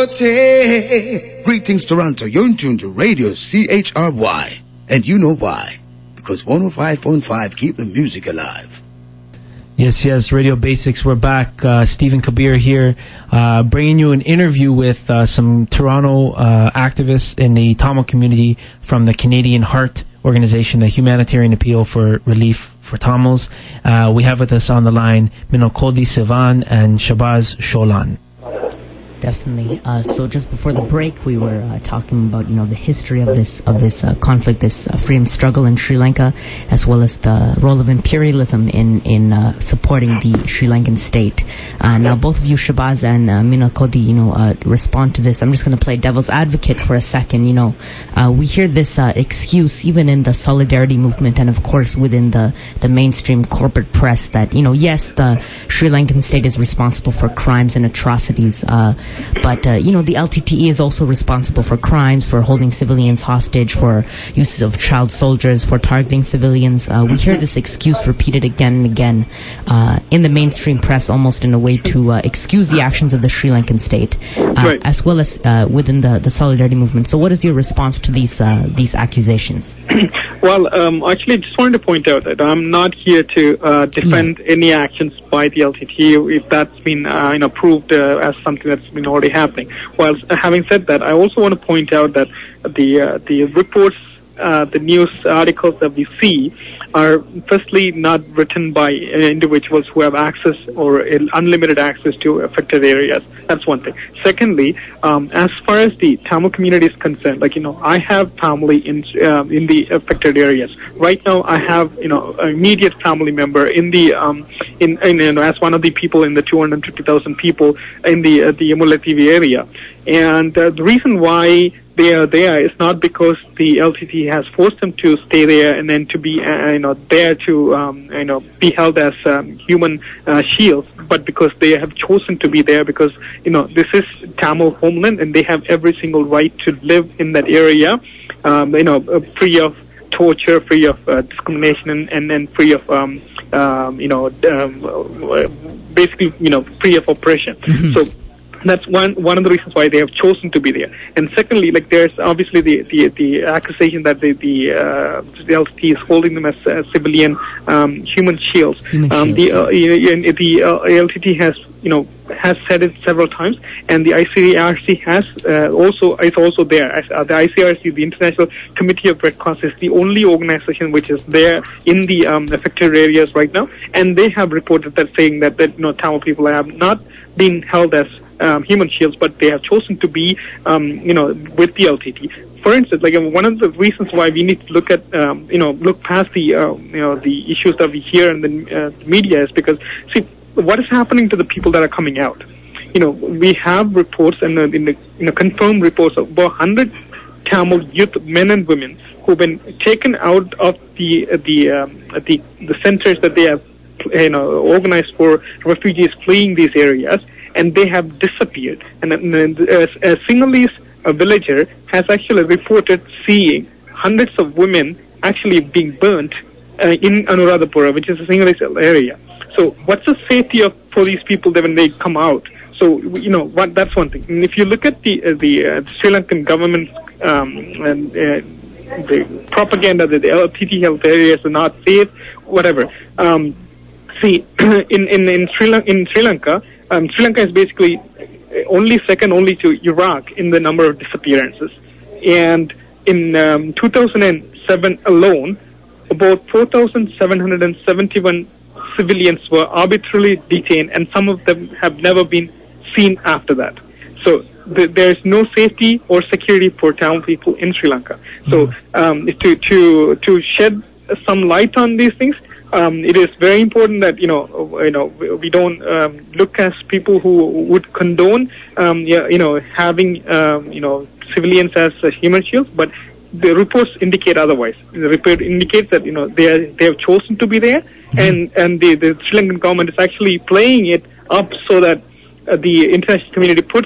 [SPEAKER 10] forte.
[SPEAKER 8] Greetings, Toronto. You're in tune to Radio C H R Y. And you know why. Because one oh five point five keep the music alive.
[SPEAKER 6] Yes, yes, Radio Basics. We're back. Uh, Stephen Kabir here, uh, bringing you an interview with uh, some Toronto uh, activists in the Tamil community from the Canadian Heart Organization, the Humanitarian Appeal for Relief for Tamils. Uh, we have with us on the line Minokodi Sivan and Shabaz Sholan.
[SPEAKER 7] Definitely. Uh, so just before the break, we were uh, talking about, you know, the history of this of this uh, conflict, this uh, freedom struggle in Sri Lanka, as well as the role of imperialism in in uh, supporting the Sri Lankan state. Uh, now, both of you, Shabaz and uh, Minokodi, you know, uh, respond to this. I'm just going to play devil's advocate for a second. You know, uh, we hear this uh, excuse even in the solidarity movement, and of course within the the mainstream corporate press, that, you know, yes, the Sri Lankan state is responsible for crimes and atrocities. Uh, But, uh, you know, the L T T E is also responsible for crimes, for holding civilians hostage, for uses of child soldiers, for targeting civilians. Uh, we hear this excuse repeated again and again uh, in the mainstream press, almost in a way to uh, excuse the actions of the Sri Lankan state, uh, right. as well as uh, within the, the Solidarity movement. So what is your response to these uh, these accusations?
[SPEAKER 9] Well, um, actually, I just wanted to point out that I'm not here to uh, defend yeah. any actions by the L T T E if that's been uh, you know, proved uh, as something that's been already happening. Well, having said that, I also want to point out that the uh, the reports, uh, the news articles that we see are firstly not written by individuals who have access or unlimited access to affected areas. That's one thing. Secondly, um, as far as the Tamil community is concerned, like, you know, I have family in uh, in the affected areas. Right now, I have, you know, an immediate family member in the um, in, in you know, as one of the people in the two hundred fifty thousand people in the uh, the Yamula-T V area, and uh, the reason why they are there is not because the L T T E has forced them to stay there and then to be, uh, you know, there to, um, you know, be held as um, human uh, shields, but because they have chosen to be there because, you know, this is Tamil homeland and they have every single right to live in that area, um, you know, uh, free of torture, free of uh, discrimination, and, and then free of, um, um, you know, um, basically, you know, free of oppression. Mm-hmm. So that's one one of the reasons why they have chosen to be there. And secondly, like, there's obviously the the, the accusation that the the, uh, the L T T E is holding them as uh, civilian um, human shields. Human um, shields. The uh, you know, the uh, L T T E has you know has said it several times, and the I C R C has uh, also is also there. As, uh, the I C R C, the International Committee of Red Cross, is the only organization which is there in the um, affected areas right now, and they have reported that saying that that you know Tamil people have not been held as Um, human shields, but they have chosen to be, um, you know, with the L T T E. For instance, like, uh, one of the reasons why we need to look at, um, you know, look past the, uh, you know, the issues that we hear in the uh, media is because, see, what is happening to the people that are coming out? You know, we have reports and uh, in the, you know, confirmed reports of about one hundred Tamil youth men and women who've been taken out of the uh, the, um, the the centers that they have, you know, organized for refugees fleeing these areas, and they have disappeared. And uh, a Sinhalese a villager has actually reported seeing hundreds of women actually being burnt uh, in Anuradhapura, which is a Sinhalese area. So what's the safety of for these people when they come out? So, you know, what, that's one thing. And if you look at the uh, the uh, Sri Lankan government um, and uh, the propaganda that the L T T E health areas are not safe, whatever. Um, see, in in in Sri Lanka, in Sri Lanka. Um, Sri Lanka is basically only second only to Iraq in the number of disappearances. And in um, two thousand seven alone, about four thousand seven hundred seventy-one civilians were arbitrarily detained, and some of them have never been seen after that. So th- there is no safety or security for Tamil people in Sri Lanka. So um, to to to shed some light on these things, Um, it is very important that you know, you know, we don't um, look as people who would condone, um, you know, having um, you know civilians as uh, human shields. But the reports indicate otherwise. The report indicates that you know they are, they have chosen to be there, mm-hmm. and and the, the Sri Lankan government is actually playing it up so that uh, the international community puts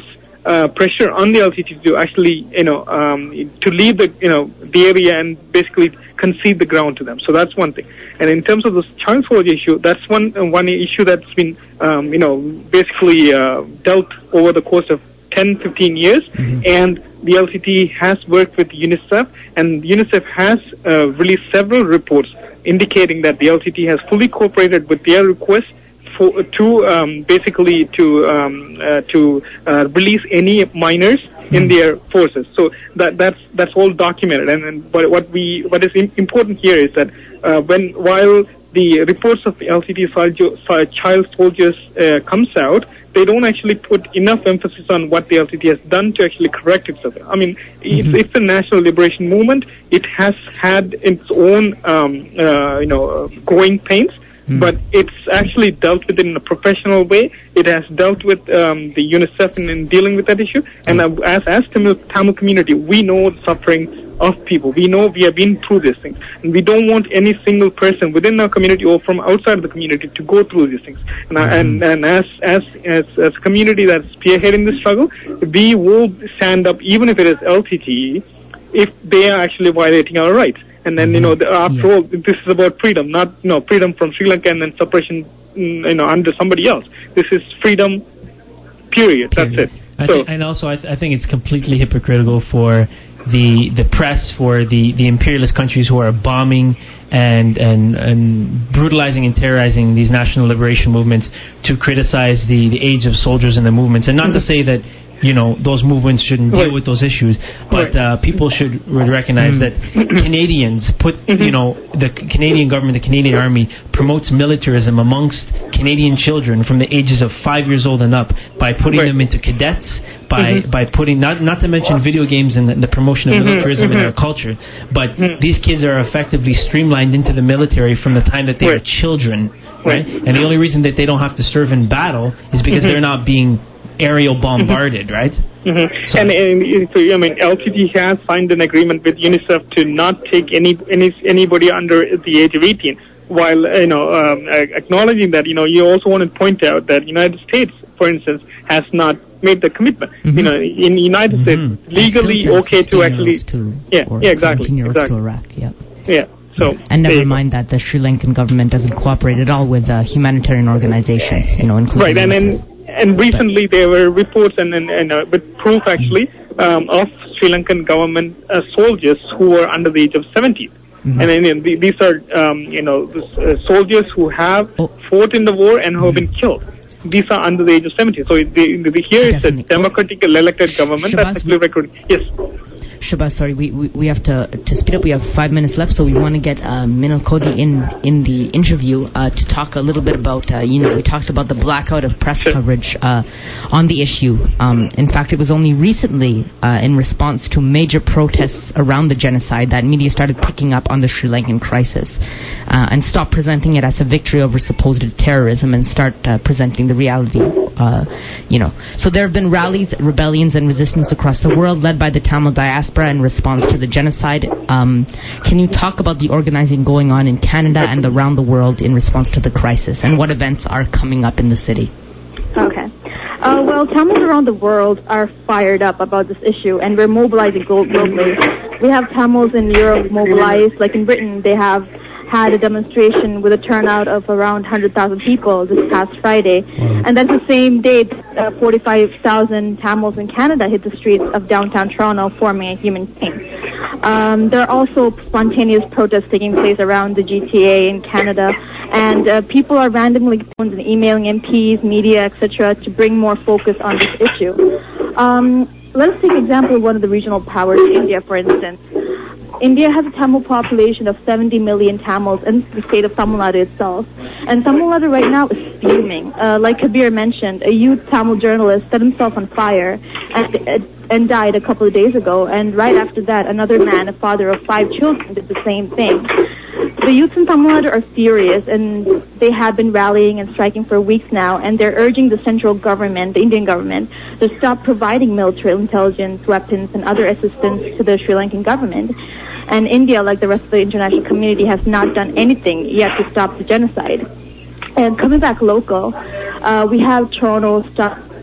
[SPEAKER 9] uh, pressure on the L T T to actually, you know, um, to leave the, you know, the area and basically concede the ground to them. So that's one thing. And in terms of the child soldier issue, that's one uh, one issue that's been, um, you know, basically uh, dealt over the course of ten, fifteen years. Mm-hmm. And the L T T has worked with UNICEF, and UNICEF has uh, released several reports indicating that the L T T has fully cooperated with their request for, to um, basically to um, uh, to uh, release any minors in their forces. So that that's that's all documented. And, and but what we what is important here is that uh, when while the reports of the L T T soldier, child soldiers uh, comes out, they don't actually put enough emphasis on what the L T T has done to actually correct itself. I mean, mm-hmm. it's, it's a national liberation movement. It has had its own, um, uh, you know, uh, growing pains, mm-hmm. but it's actually dealt with it in a professional way. It has dealt with um, the UNICEF in, in dealing with that issue. And uh, as as Tamil, Tamil community, we know the suffering of people. We know we have been through these things, and we don't want any single person within our community or from outside of the community to go through these things. And mm-hmm. and, and as, as as as a community that's spearheading this struggle, we will stand up, even if it is L T T, if they are actually violating our rights. And then, mm-hmm. you know, the, after yeah. all, this is about freedom, not, you know, freedom from Sri Lanka and then suppression, you know, under somebody else. This is freedom, period. period. That's it.
[SPEAKER 6] I
[SPEAKER 9] so,
[SPEAKER 6] th- and also, I, th- I think it's completely hypocritical for the the press, for the, the imperialist countries who are bombing and, and and brutalizing and terrorizing these national liberation movements to criticize the, the age of soldiers and the movements. And not to say that, you know, those movements shouldn't deal
[SPEAKER 9] right.
[SPEAKER 6] with those issues, but uh, people should recognize that Canadians put, you know, the Canadian government, the Canadian Army promotes militarism amongst Canadian children from the ages of five years old and up by putting right. them into cadets, by mm-hmm. by putting, not not to mention video games and the, the promotion of mm-hmm. militarism mm-hmm. in our culture, but mm-hmm. these kids are effectively streamlined into the military from the time that they right. are children, right? right? And the only reason that they don't have to serve in battle is because mm-hmm. they're not being aerial bombarded, mm-hmm. right?
[SPEAKER 9] Mm-hmm. So, and, and so, I mean, L T T has signed an agreement with UNICEF to not take any, any anybody under the age of eighteen. While, you know, um, acknowledging that, you know, you also want to point out that United States, for instance, has not made the commitment. Mm-hmm. You know, in the United mm-hmm. States, legally okay to actually,
[SPEAKER 7] to,
[SPEAKER 9] yeah, yeah, exactly,
[SPEAKER 7] exactly. to Iraq, yeah.
[SPEAKER 9] Yeah. So,
[SPEAKER 7] and never mind that the Sri Lankan government doesn't cooperate at all with uh, humanitarian organizations, you know, including
[SPEAKER 9] right, and and, and recently there were reports and and, and uh, with proof actually um, of Sri Lankan government uh, soldiers who were under the age of seventeen. Mm-hmm. And then the, these are, um, you know, this, uh, soldiers who have oh. fought in the war and who have been killed. These are under the age of seventy. So the, the, here is a democratically elected government
[SPEAKER 7] Shabazz,
[SPEAKER 9] that's actually recording. Yes.
[SPEAKER 7] Shabazz, sorry, we, we we have to to speed up. We have five minutes left, so we want to get uh, Minal Kodi in in the interview uh, to talk a little bit about. Uh, you know, we talked about the blackout of press
[SPEAKER 9] sure.
[SPEAKER 7] coverage uh, on the issue. Um, in fact, it was only recently, uh, in response to major protests around the genocide, that media started picking up on the Sri Lankan crisis uh, and stop presenting it as a victory over supposed terrorism and start uh, presenting the reality. Uh, you know, so there have been rallies, rebellions, and resistance across the world led by the Tamil diaspora in response to the genocide. Um, can you talk about the organizing going on in Canada and around the world in response to the crisis, and what events are coming up in the city?
[SPEAKER 11] Okay. Uh, well, Tamils around the world are fired up about this issue, and we're mobilizing globally. We have Tamils in Europe mobilized. Like in Britain, they have had a demonstration with a turnout of around one hundred thousand people this past Friday. Wow. And that's the same day uh, forty-five thousand Tamils in Canada hit the streets of downtown Toronto, forming a human chain. Um, there are also spontaneous protests taking place around the G T A in Canada, and uh, people are randomly and emailing M Ps, media, et cetera, to bring more focus on this issue. Um, let us take an example of one of the regional powers, India, for instance. India has a Tamil population of seventy million Tamils in the state of Tamil Nadu itself. And Tamil Nadu right now is fuming. Uh, like Kabir mentioned, a youth Tamil journalist set himself on fire and, and died a couple of days ago. And right after that, another man, a father of five children, did the same thing. The youths in Tamil Nadu are furious, and they have been rallying and striking for weeks now, and they're urging the central government, the Indian government, to stop providing military intelligence, weapons, and other assistance to the Sri Lankan government. And India, like the rest of the international community, has not done anything yet to stop the genocide. And coming back local, uh, we have Toronto Stop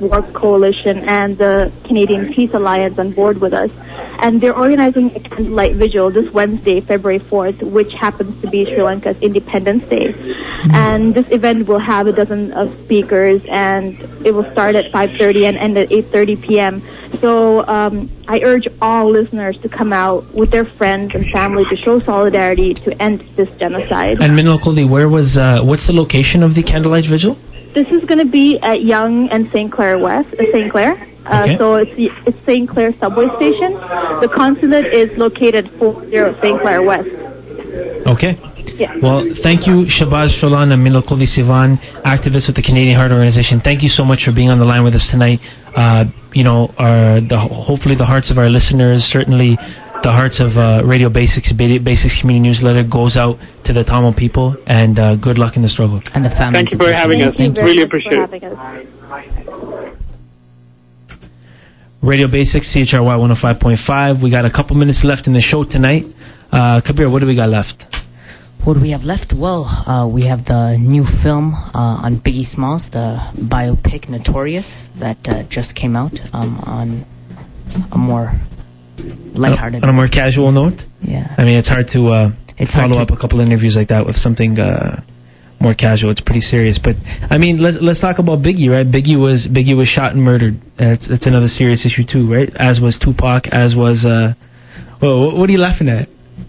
[SPEAKER 11] Work Coalition and the Canadian Peace Alliance on board with us. And they're organizing a candlelight vigil this Wednesday, February fourth, which happens to be Sri Lanka's Independence Day. And this event will have a dozen of speakers, and it will start at five thirty and end at eight thirty p.m. So um, I urge all listeners to come out with their friends and family to show solidarity to end this genocide.
[SPEAKER 6] And Minal Kuldi, where was, uh, what's the location of the candlelight vigil?
[SPEAKER 11] This is going to be at Yonge and Saint Clair West, uh, Saint Clair. Uh,
[SPEAKER 6] Okay.
[SPEAKER 11] So it's the it's Saint Clair subway station. The consulate is located four zero Saint Clair West.
[SPEAKER 6] Okay.
[SPEAKER 11] Yeah.
[SPEAKER 6] Well, thank you, Shabaz Sholan and Minal Kuldi Sivan, activist with the Canadian Heart Organization. Thank you so much for being on the line with us tonight. Uh, you know, our, the, hopefully the hearts of our listeners, certainly the hearts of uh, Radio Basics, Ba- Basics Community Newsletter goes out to the Tamil people, and uh, good luck in the struggle.
[SPEAKER 7] And the families.
[SPEAKER 9] Thank you for having us.
[SPEAKER 11] Thank you very
[SPEAKER 9] Really
[SPEAKER 11] much for
[SPEAKER 9] appreciate it.
[SPEAKER 11] having us.
[SPEAKER 6] Radio Basics, C H R Y one oh five point five. We got a couple minutes left in the show tonight. Uh, Kabir, what do we got left?
[SPEAKER 7] What do we have left? Well, uh, we have the new film uh, on Biggie Smalls, the biopic Notorious, that uh, just came out um, on a more lighthearted
[SPEAKER 6] On a more casual note?
[SPEAKER 7] Yeah.
[SPEAKER 6] I mean, it's hard to uh,
[SPEAKER 7] It's
[SPEAKER 6] follow
[SPEAKER 7] hard to-
[SPEAKER 6] up a couple interviews like that with something uh, more casual. It's pretty serious. But I mean, let's let's talk about Biggie, right? Biggie was Biggie was shot and murdered. Uh, it's it's another serious issue too, right? As was Tupac. As was. Uh, whoa, what, what are you laughing at?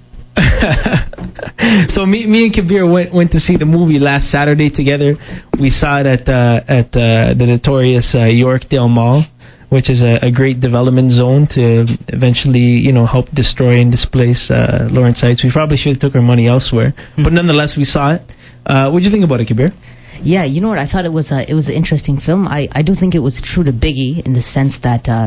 [SPEAKER 6] So me me and Kabir went went to see the movie last Saturday together. We saw it at uh, at uh, the notorious uh, Yorkdale Mall, which is a, a great development zone to eventually, you know, help destroy and displace uh, Lawrence Heights. We probably should have took our money elsewhere, but nonetheless, we saw it. Uh, what do you think about it, Kabir?
[SPEAKER 7] Yeah, you know what? I thought it was a, it was an interesting film. I, I do think it was true to Biggie in the sense that uh,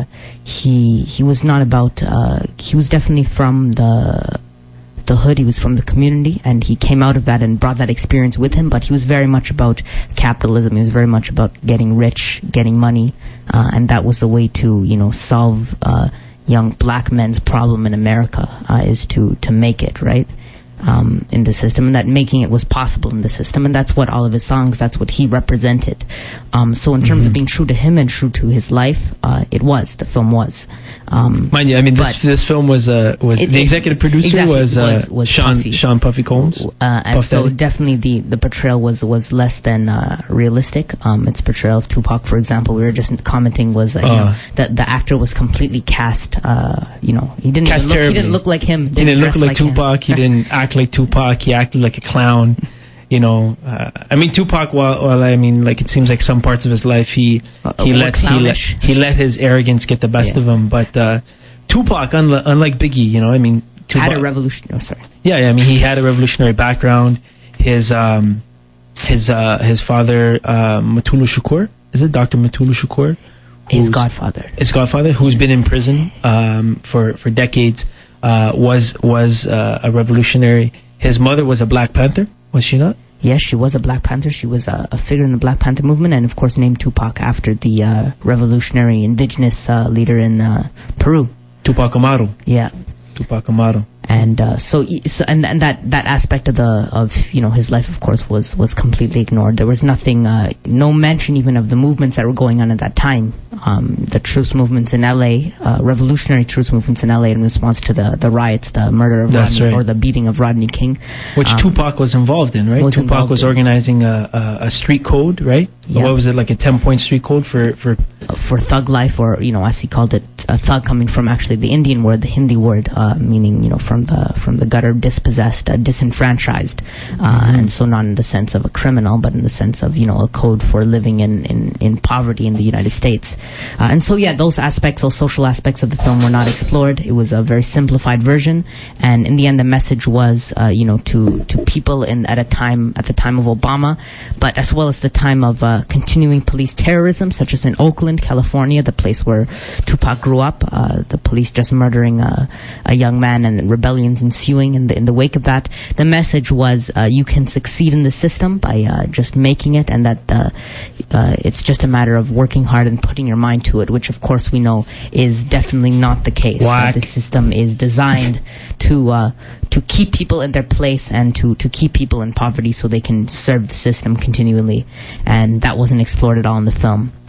[SPEAKER 7] he he was not about uh, he was definitely from the the hood. He was from the community, and he came out of that and brought that experience with him. But he was very much about capitalism. He was very much about getting rich, getting money, uh, and that was the way to you know solve uh, young black men's problem in America uh, is to to make it right. Um, in the system, and that making it was possible in the system, and that's what all of his songs, that's what he represented. Um, so in terms
[SPEAKER 6] Mhm.
[SPEAKER 7] of being true to him and true to his life, uh, it was, the film was. Um,
[SPEAKER 6] Mind you, I mean, this
[SPEAKER 7] but-
[SPEAKER 6] this film was uh, was
[SPEAKER 7] It-
[SPEAKER 6] the
[SPEAKER 7] it-
[SPEAKER 6] executive producer
[SPEAKER 7] exactly,
[SPEAKER 6] was, uh,
[SPEAKER 7] was- was
[SPEAKER 6] Sean
[SPEAKER 7] Puffy.
[SPEAKER 6] Sean Puffy Combs.
[SPEAKER 7] Uh, and
[SPEAKER 6] Puff
[SPEAKER 7] so
[SPEAKER 6] Daddy.
[SPEAKER 7] definitely the, the portrayal was was less than uh, realistic. Um, its portrayal of Tupac, for example, we were just commenting was uh, you
[SPEAKER 6] Uh.
[SPEAKER 7] know, that the actor was completely cast. Uh, you know, he didn't
[SPEAKER 6] Cast
[SPEAKER 7] even look, he
[SPEAKER 6] terribly.
[SPEAKER 7] didn't look like him.
[SPEAKER 6] He didn't look
[SPEAKER 7] dress
[SPEAKER 6] like,
[SPEAKER 7] him.
[SPEAKER 6] Tupac. He didn't act like Tupac. He acted like a clown. You know, uh, I mean, Tupac. While, while I mean, like it seems like some parts of his life, he
[SPEAKER 7] Uh,
[SPEAKER 6] he
[SPEAKER 7] more
[SPEAKER 6] let he let
[SPEAKER 7] clownish.
[SPEAKER 6] he let his arrogance get the best
[SPEAKER 7] Yeah.
[SPEAKER 6] of him. But uh, Tupac, unlike, unlike Biggie, you know, I mean, Tupac,
[SPEAKER 7] Had a revolution. Oh, sorry.
[SPEAKER 6] yeah, yeah, I mean, he had a revolutionary background. His um, his uh, his father, uh, Mutulu Shakur, is it Doctor Mutulu Shakur?
[SPEAKER 7] His
[SPEAKER 6] Who's-
[SPEAKER 7] godfather.
[SPEAKER 6] His godfather, who's been in prison um, for for decades, uh, was was uh, a revolutionary. His mother was a Black Panther, was she not?
[SPEAKER 7] Yes, she was a Black Panther. She was a, a figure in the Black Panther movement, and of course named Tupac after the uh, revolutionary indigenous uh, leader in uh, Peru.
[SPEAKER 6] Tupac Amaru.
[SPEAKER 7] Yeah.
[SPEAKER 6] Tupac Amaru.
[SPEAKER 7] And uh, so, e- so, and and that, that aspect of the of you know his life, of course, was was completely ignored. There was nothing, uh, no mention even of the movements that were going on at that time. Um, the truce movements in L A, uh, revolutionary truce movements in L A in response to the, the riots, the murder of
[SPEAKER 6] That's
[SPEAKER 7] Rodney,
[SPEAKER 6] right.
[SPEAKER 7] or the beating of Rodney King,
[SPEAKER 6] Which
[SPEAKER 7] Um,
[SPEAKER 6] Tupac was involved in, right?
[SPEAKER 7] was
[SPEAKER 6] Tupac
[SPEAKER 7] involved
[SPEAKER 6] was
[SPEAKER 7] in.
[SPEAKER 6] organizing a, a, a street code, right?
[SPEAKER 7] Yeah.
[SPEAKER 6] What was it, like a ten-point street code for... for
[SPEAKER 7] for thug life, or you know, as he called it, a thug coming from actually the Indian word, the Hindi word, uh, meaning you know from the from the gutter, dispossessed, uh, disenfranchised, uh,
[SPEAKER 6] Mhm.
[SPEAKER 7] and so not in the sense of a criminal, but in the sense of you know a code for living in in, in poverty in the United States. Uh, and so yeah, those aspects, those social aspects of the film were not explored. It was a very simplified version, and in the end, the message was uh, you know to to people in at a time at the time of Obama, but as well as the time of uh, continuing police terrorism, such as in Oakland, California, the place where Tupac grew up. Uh, the police just murdering uh, a young man and rebellions ensuing in the in the wake of that. The message was uh, you can succeed in the system by uh, just making it, and that uh, uh, it's just a matter of working hard and putting your mind to it, which of course we know is definitely not the case.
[SPEAKER 6] Whack.
[SPEAKER 7] Uh, the system is designed to uh, to keep people in their place and to, to keep people in poverty so they can serve the system continually, and that wasn't explored at all in the film.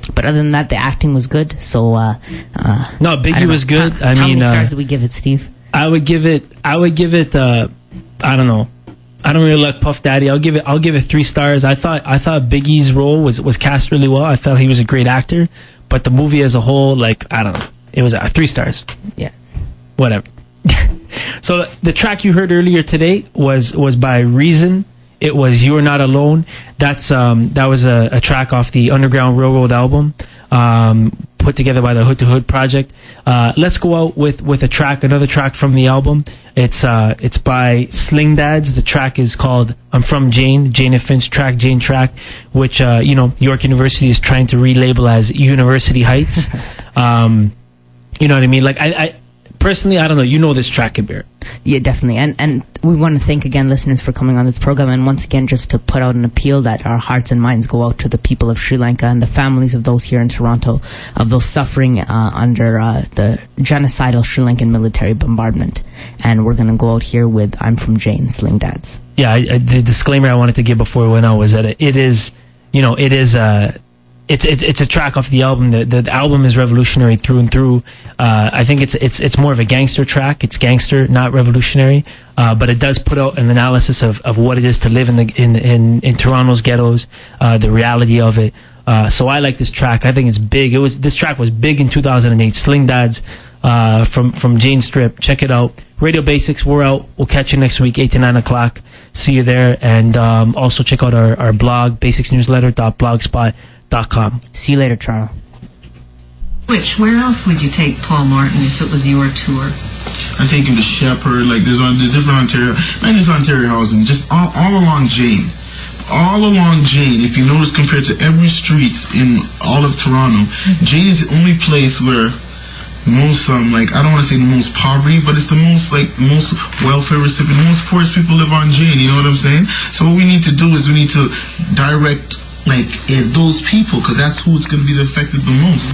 [SPEAKER 7] but other than that, the acting was good. So uh, uh,
[SPEAKER 6] no, Biggie was good.
[SPEAKER 7] How,
[SPEAKER 6] I
[SPEAKER 7] how
[SPEAKER 6] mean,
[SPEAKER 7] many stars
[SPEAKER 6] uh,
[SPEAKER 7] did we give it, Steve?
[SPEAKER 6] I would give it. I would give it. Uh, I don't know. I don't really like Puff Daddy. I'll give it. I'll give it three stars. I thought. I thought Biggie's role was was cast really well. I thought he was a great actor. But the movie as a whole, like I don't know, it was uh, three stars.
[SPEAKER 7] Yeah.
[SPEAKER 6] Whatever. So the track you heard earlier today was was by Reason. It was "You're Not Alone." That's um that was a, a track off the Underground Railroad album, um, put together by the Hood to Hood Project. Uh, let's go out with with a track, another track from the album. It's uh it's by Sling Dads. The track is called "I'm From Jane." Jane and Finch track, Jane track, which uh you know York University is trying to relabel as University Heights. um, you know what I mean? Like I. I Personally, I don't know. You know this track, Kabir.
[SPEAKER 7] Yeah, definitely. And and we want to thank again listeners for coming on this program, and once again just to put out an appeal that our hearts and minds go out to the people of Sri Lanka and the families of those here in Toronto, of those suffering uh, under uh, the genocidal Sri Lankan military bombardment. And we're going to go out here with "I'm From Jane," Sling Dads.
[SPEAKER 6] Yeah, I, I, the disclaimer I wanted to give before we went out was that it is, you know, it is uh, It's it's it's a track off the album. The, the the album is revolutionary through and through. Uh, I think it's it's it's more of a gangster track. It's gangster, not revolutionary. Uh, but it does put out an analysis of, of what it is to live in the in in, in Toronto's ghettos, uh, the reality of it. Uh, so I like this track. I think it's big. It was this track was big in two thousand eight. Sling Dads uh, from from Jane Strip. Check it out. Radio Basics. We're out. We'll catch you next week, eight to nine o'clock. See you there, and um, also check out our our blog, basics newsletter dot blogspot dot com.
[SPEAKER 7] See you later, Toronto.
[SPEAKER 12] Which, where else would you take Paul Martin if it was your tour?
[SPEAKER 13] I take him to Shepherd, like there's, there's different Ontario, not just Ontario housing, just all, all along Jane. All along Jane, if you notice compared to every street in all of Toronto, mm-hmm. Jane is the only place where most, um, like, I don't want to say the most poverty, but it's the most, like, the most welfare recipient, the most poorest people live on Jane, you know what I'm saying? So what we need to do is we need to direct like uh, those people, because that's who it's going to be affected the most.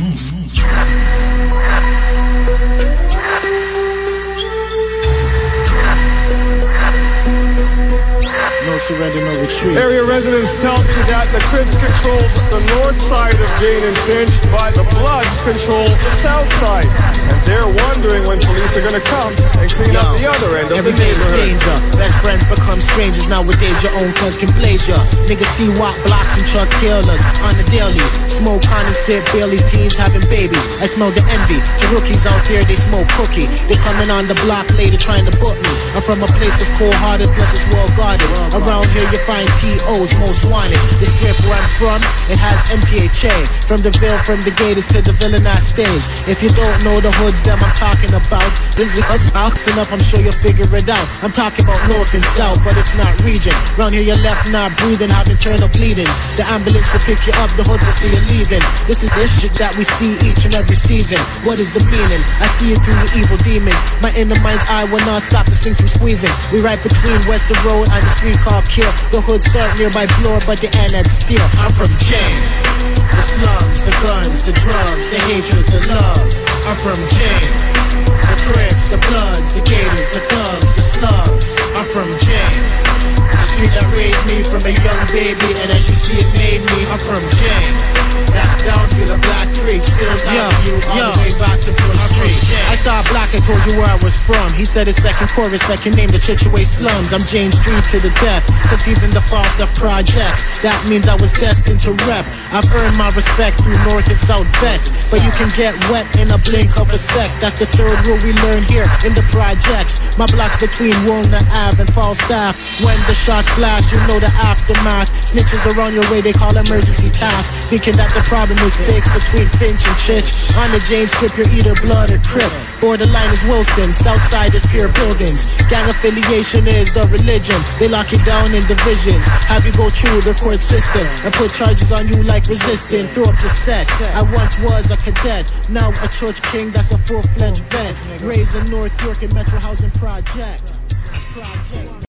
[SPEAKER 14] No surrender, no retreat.
[SPEAKER 2] Area residents tell me that the Crips controls the north side of Jane and Finch, but the Bloods control the south side. And they're wondering when police are going to come and clean Yo, up the other end of the neighborhood.
[SPEAKER 14] Every day's danger. Best friends become strangers. Nowadays your own cuz can blaze ya. Niggas see what blocks and truck killers on the daily. Smoke condensate, Bailey's teens having babies. I smell the envy. The rookies out there, they smoke cookie. They coming on the block later trying to book me. I'm from a place that's cold-hearted, plus it's well-guarded. Around here you find T Os most wanted. The strip where I'm from, it has M T H A. From the Ville, from the Gators to the villainous stays. If you don't know the hoods them I'm talking about, then us oxing up, I'm sure you'll figure it out. I'm talking about north and south, but it's not region. Round here you're left not breathing, have internal bleedings. The ambulance will pick you up, the hood will see you leaving. This is this shit that we see each and every season. What is the meaning? I see it through the evil demons. My inner mind's eye will not stop this thing from squeezing. We right between Western Road and the street called Kill. The hood start nearby Bloor, but the end at Steel. I'm from Jane. The slums, the guns, the drugs, the hatred, the love. I'm from Jane. The Crips, the Bloods, the Gators, the thugs, the slugs. I'm from Jane. The street that raised me from a young baby, and as you see it made me. I'm from Jane. That's down through the Black Creek, Stills Avenue, all yo. the way back to Bush Street. I thought Black had told you where I was from. He said his second chorus, second name, the Chicheway slums. I'm Jane Street to the death, conceived in the fall stuff projects. That means I was destined to rep. I've earned my respect through North and South vets, but you can get wet in a blink of a sec. That's the third rule we learn here in the projects. My block's between Walnut Ave and Falstaff. When the shots blast, you know the aftermath. Snitches around your way, they call emergency tasks, thinking that the problem is fixed between Finch and Chitch. On the Jane Strip, you're either blood or Crip. Borderline is Wilson, Southside is pure buildings. Gang affiliation is the religion. They lock you down in divisions, have you go through the court system, and put charges on you like resisting. Throw up the set. I once was a cadet, now a church king that's a full-fledged vet. Raised in North York in Metro Housing Projects. Projects.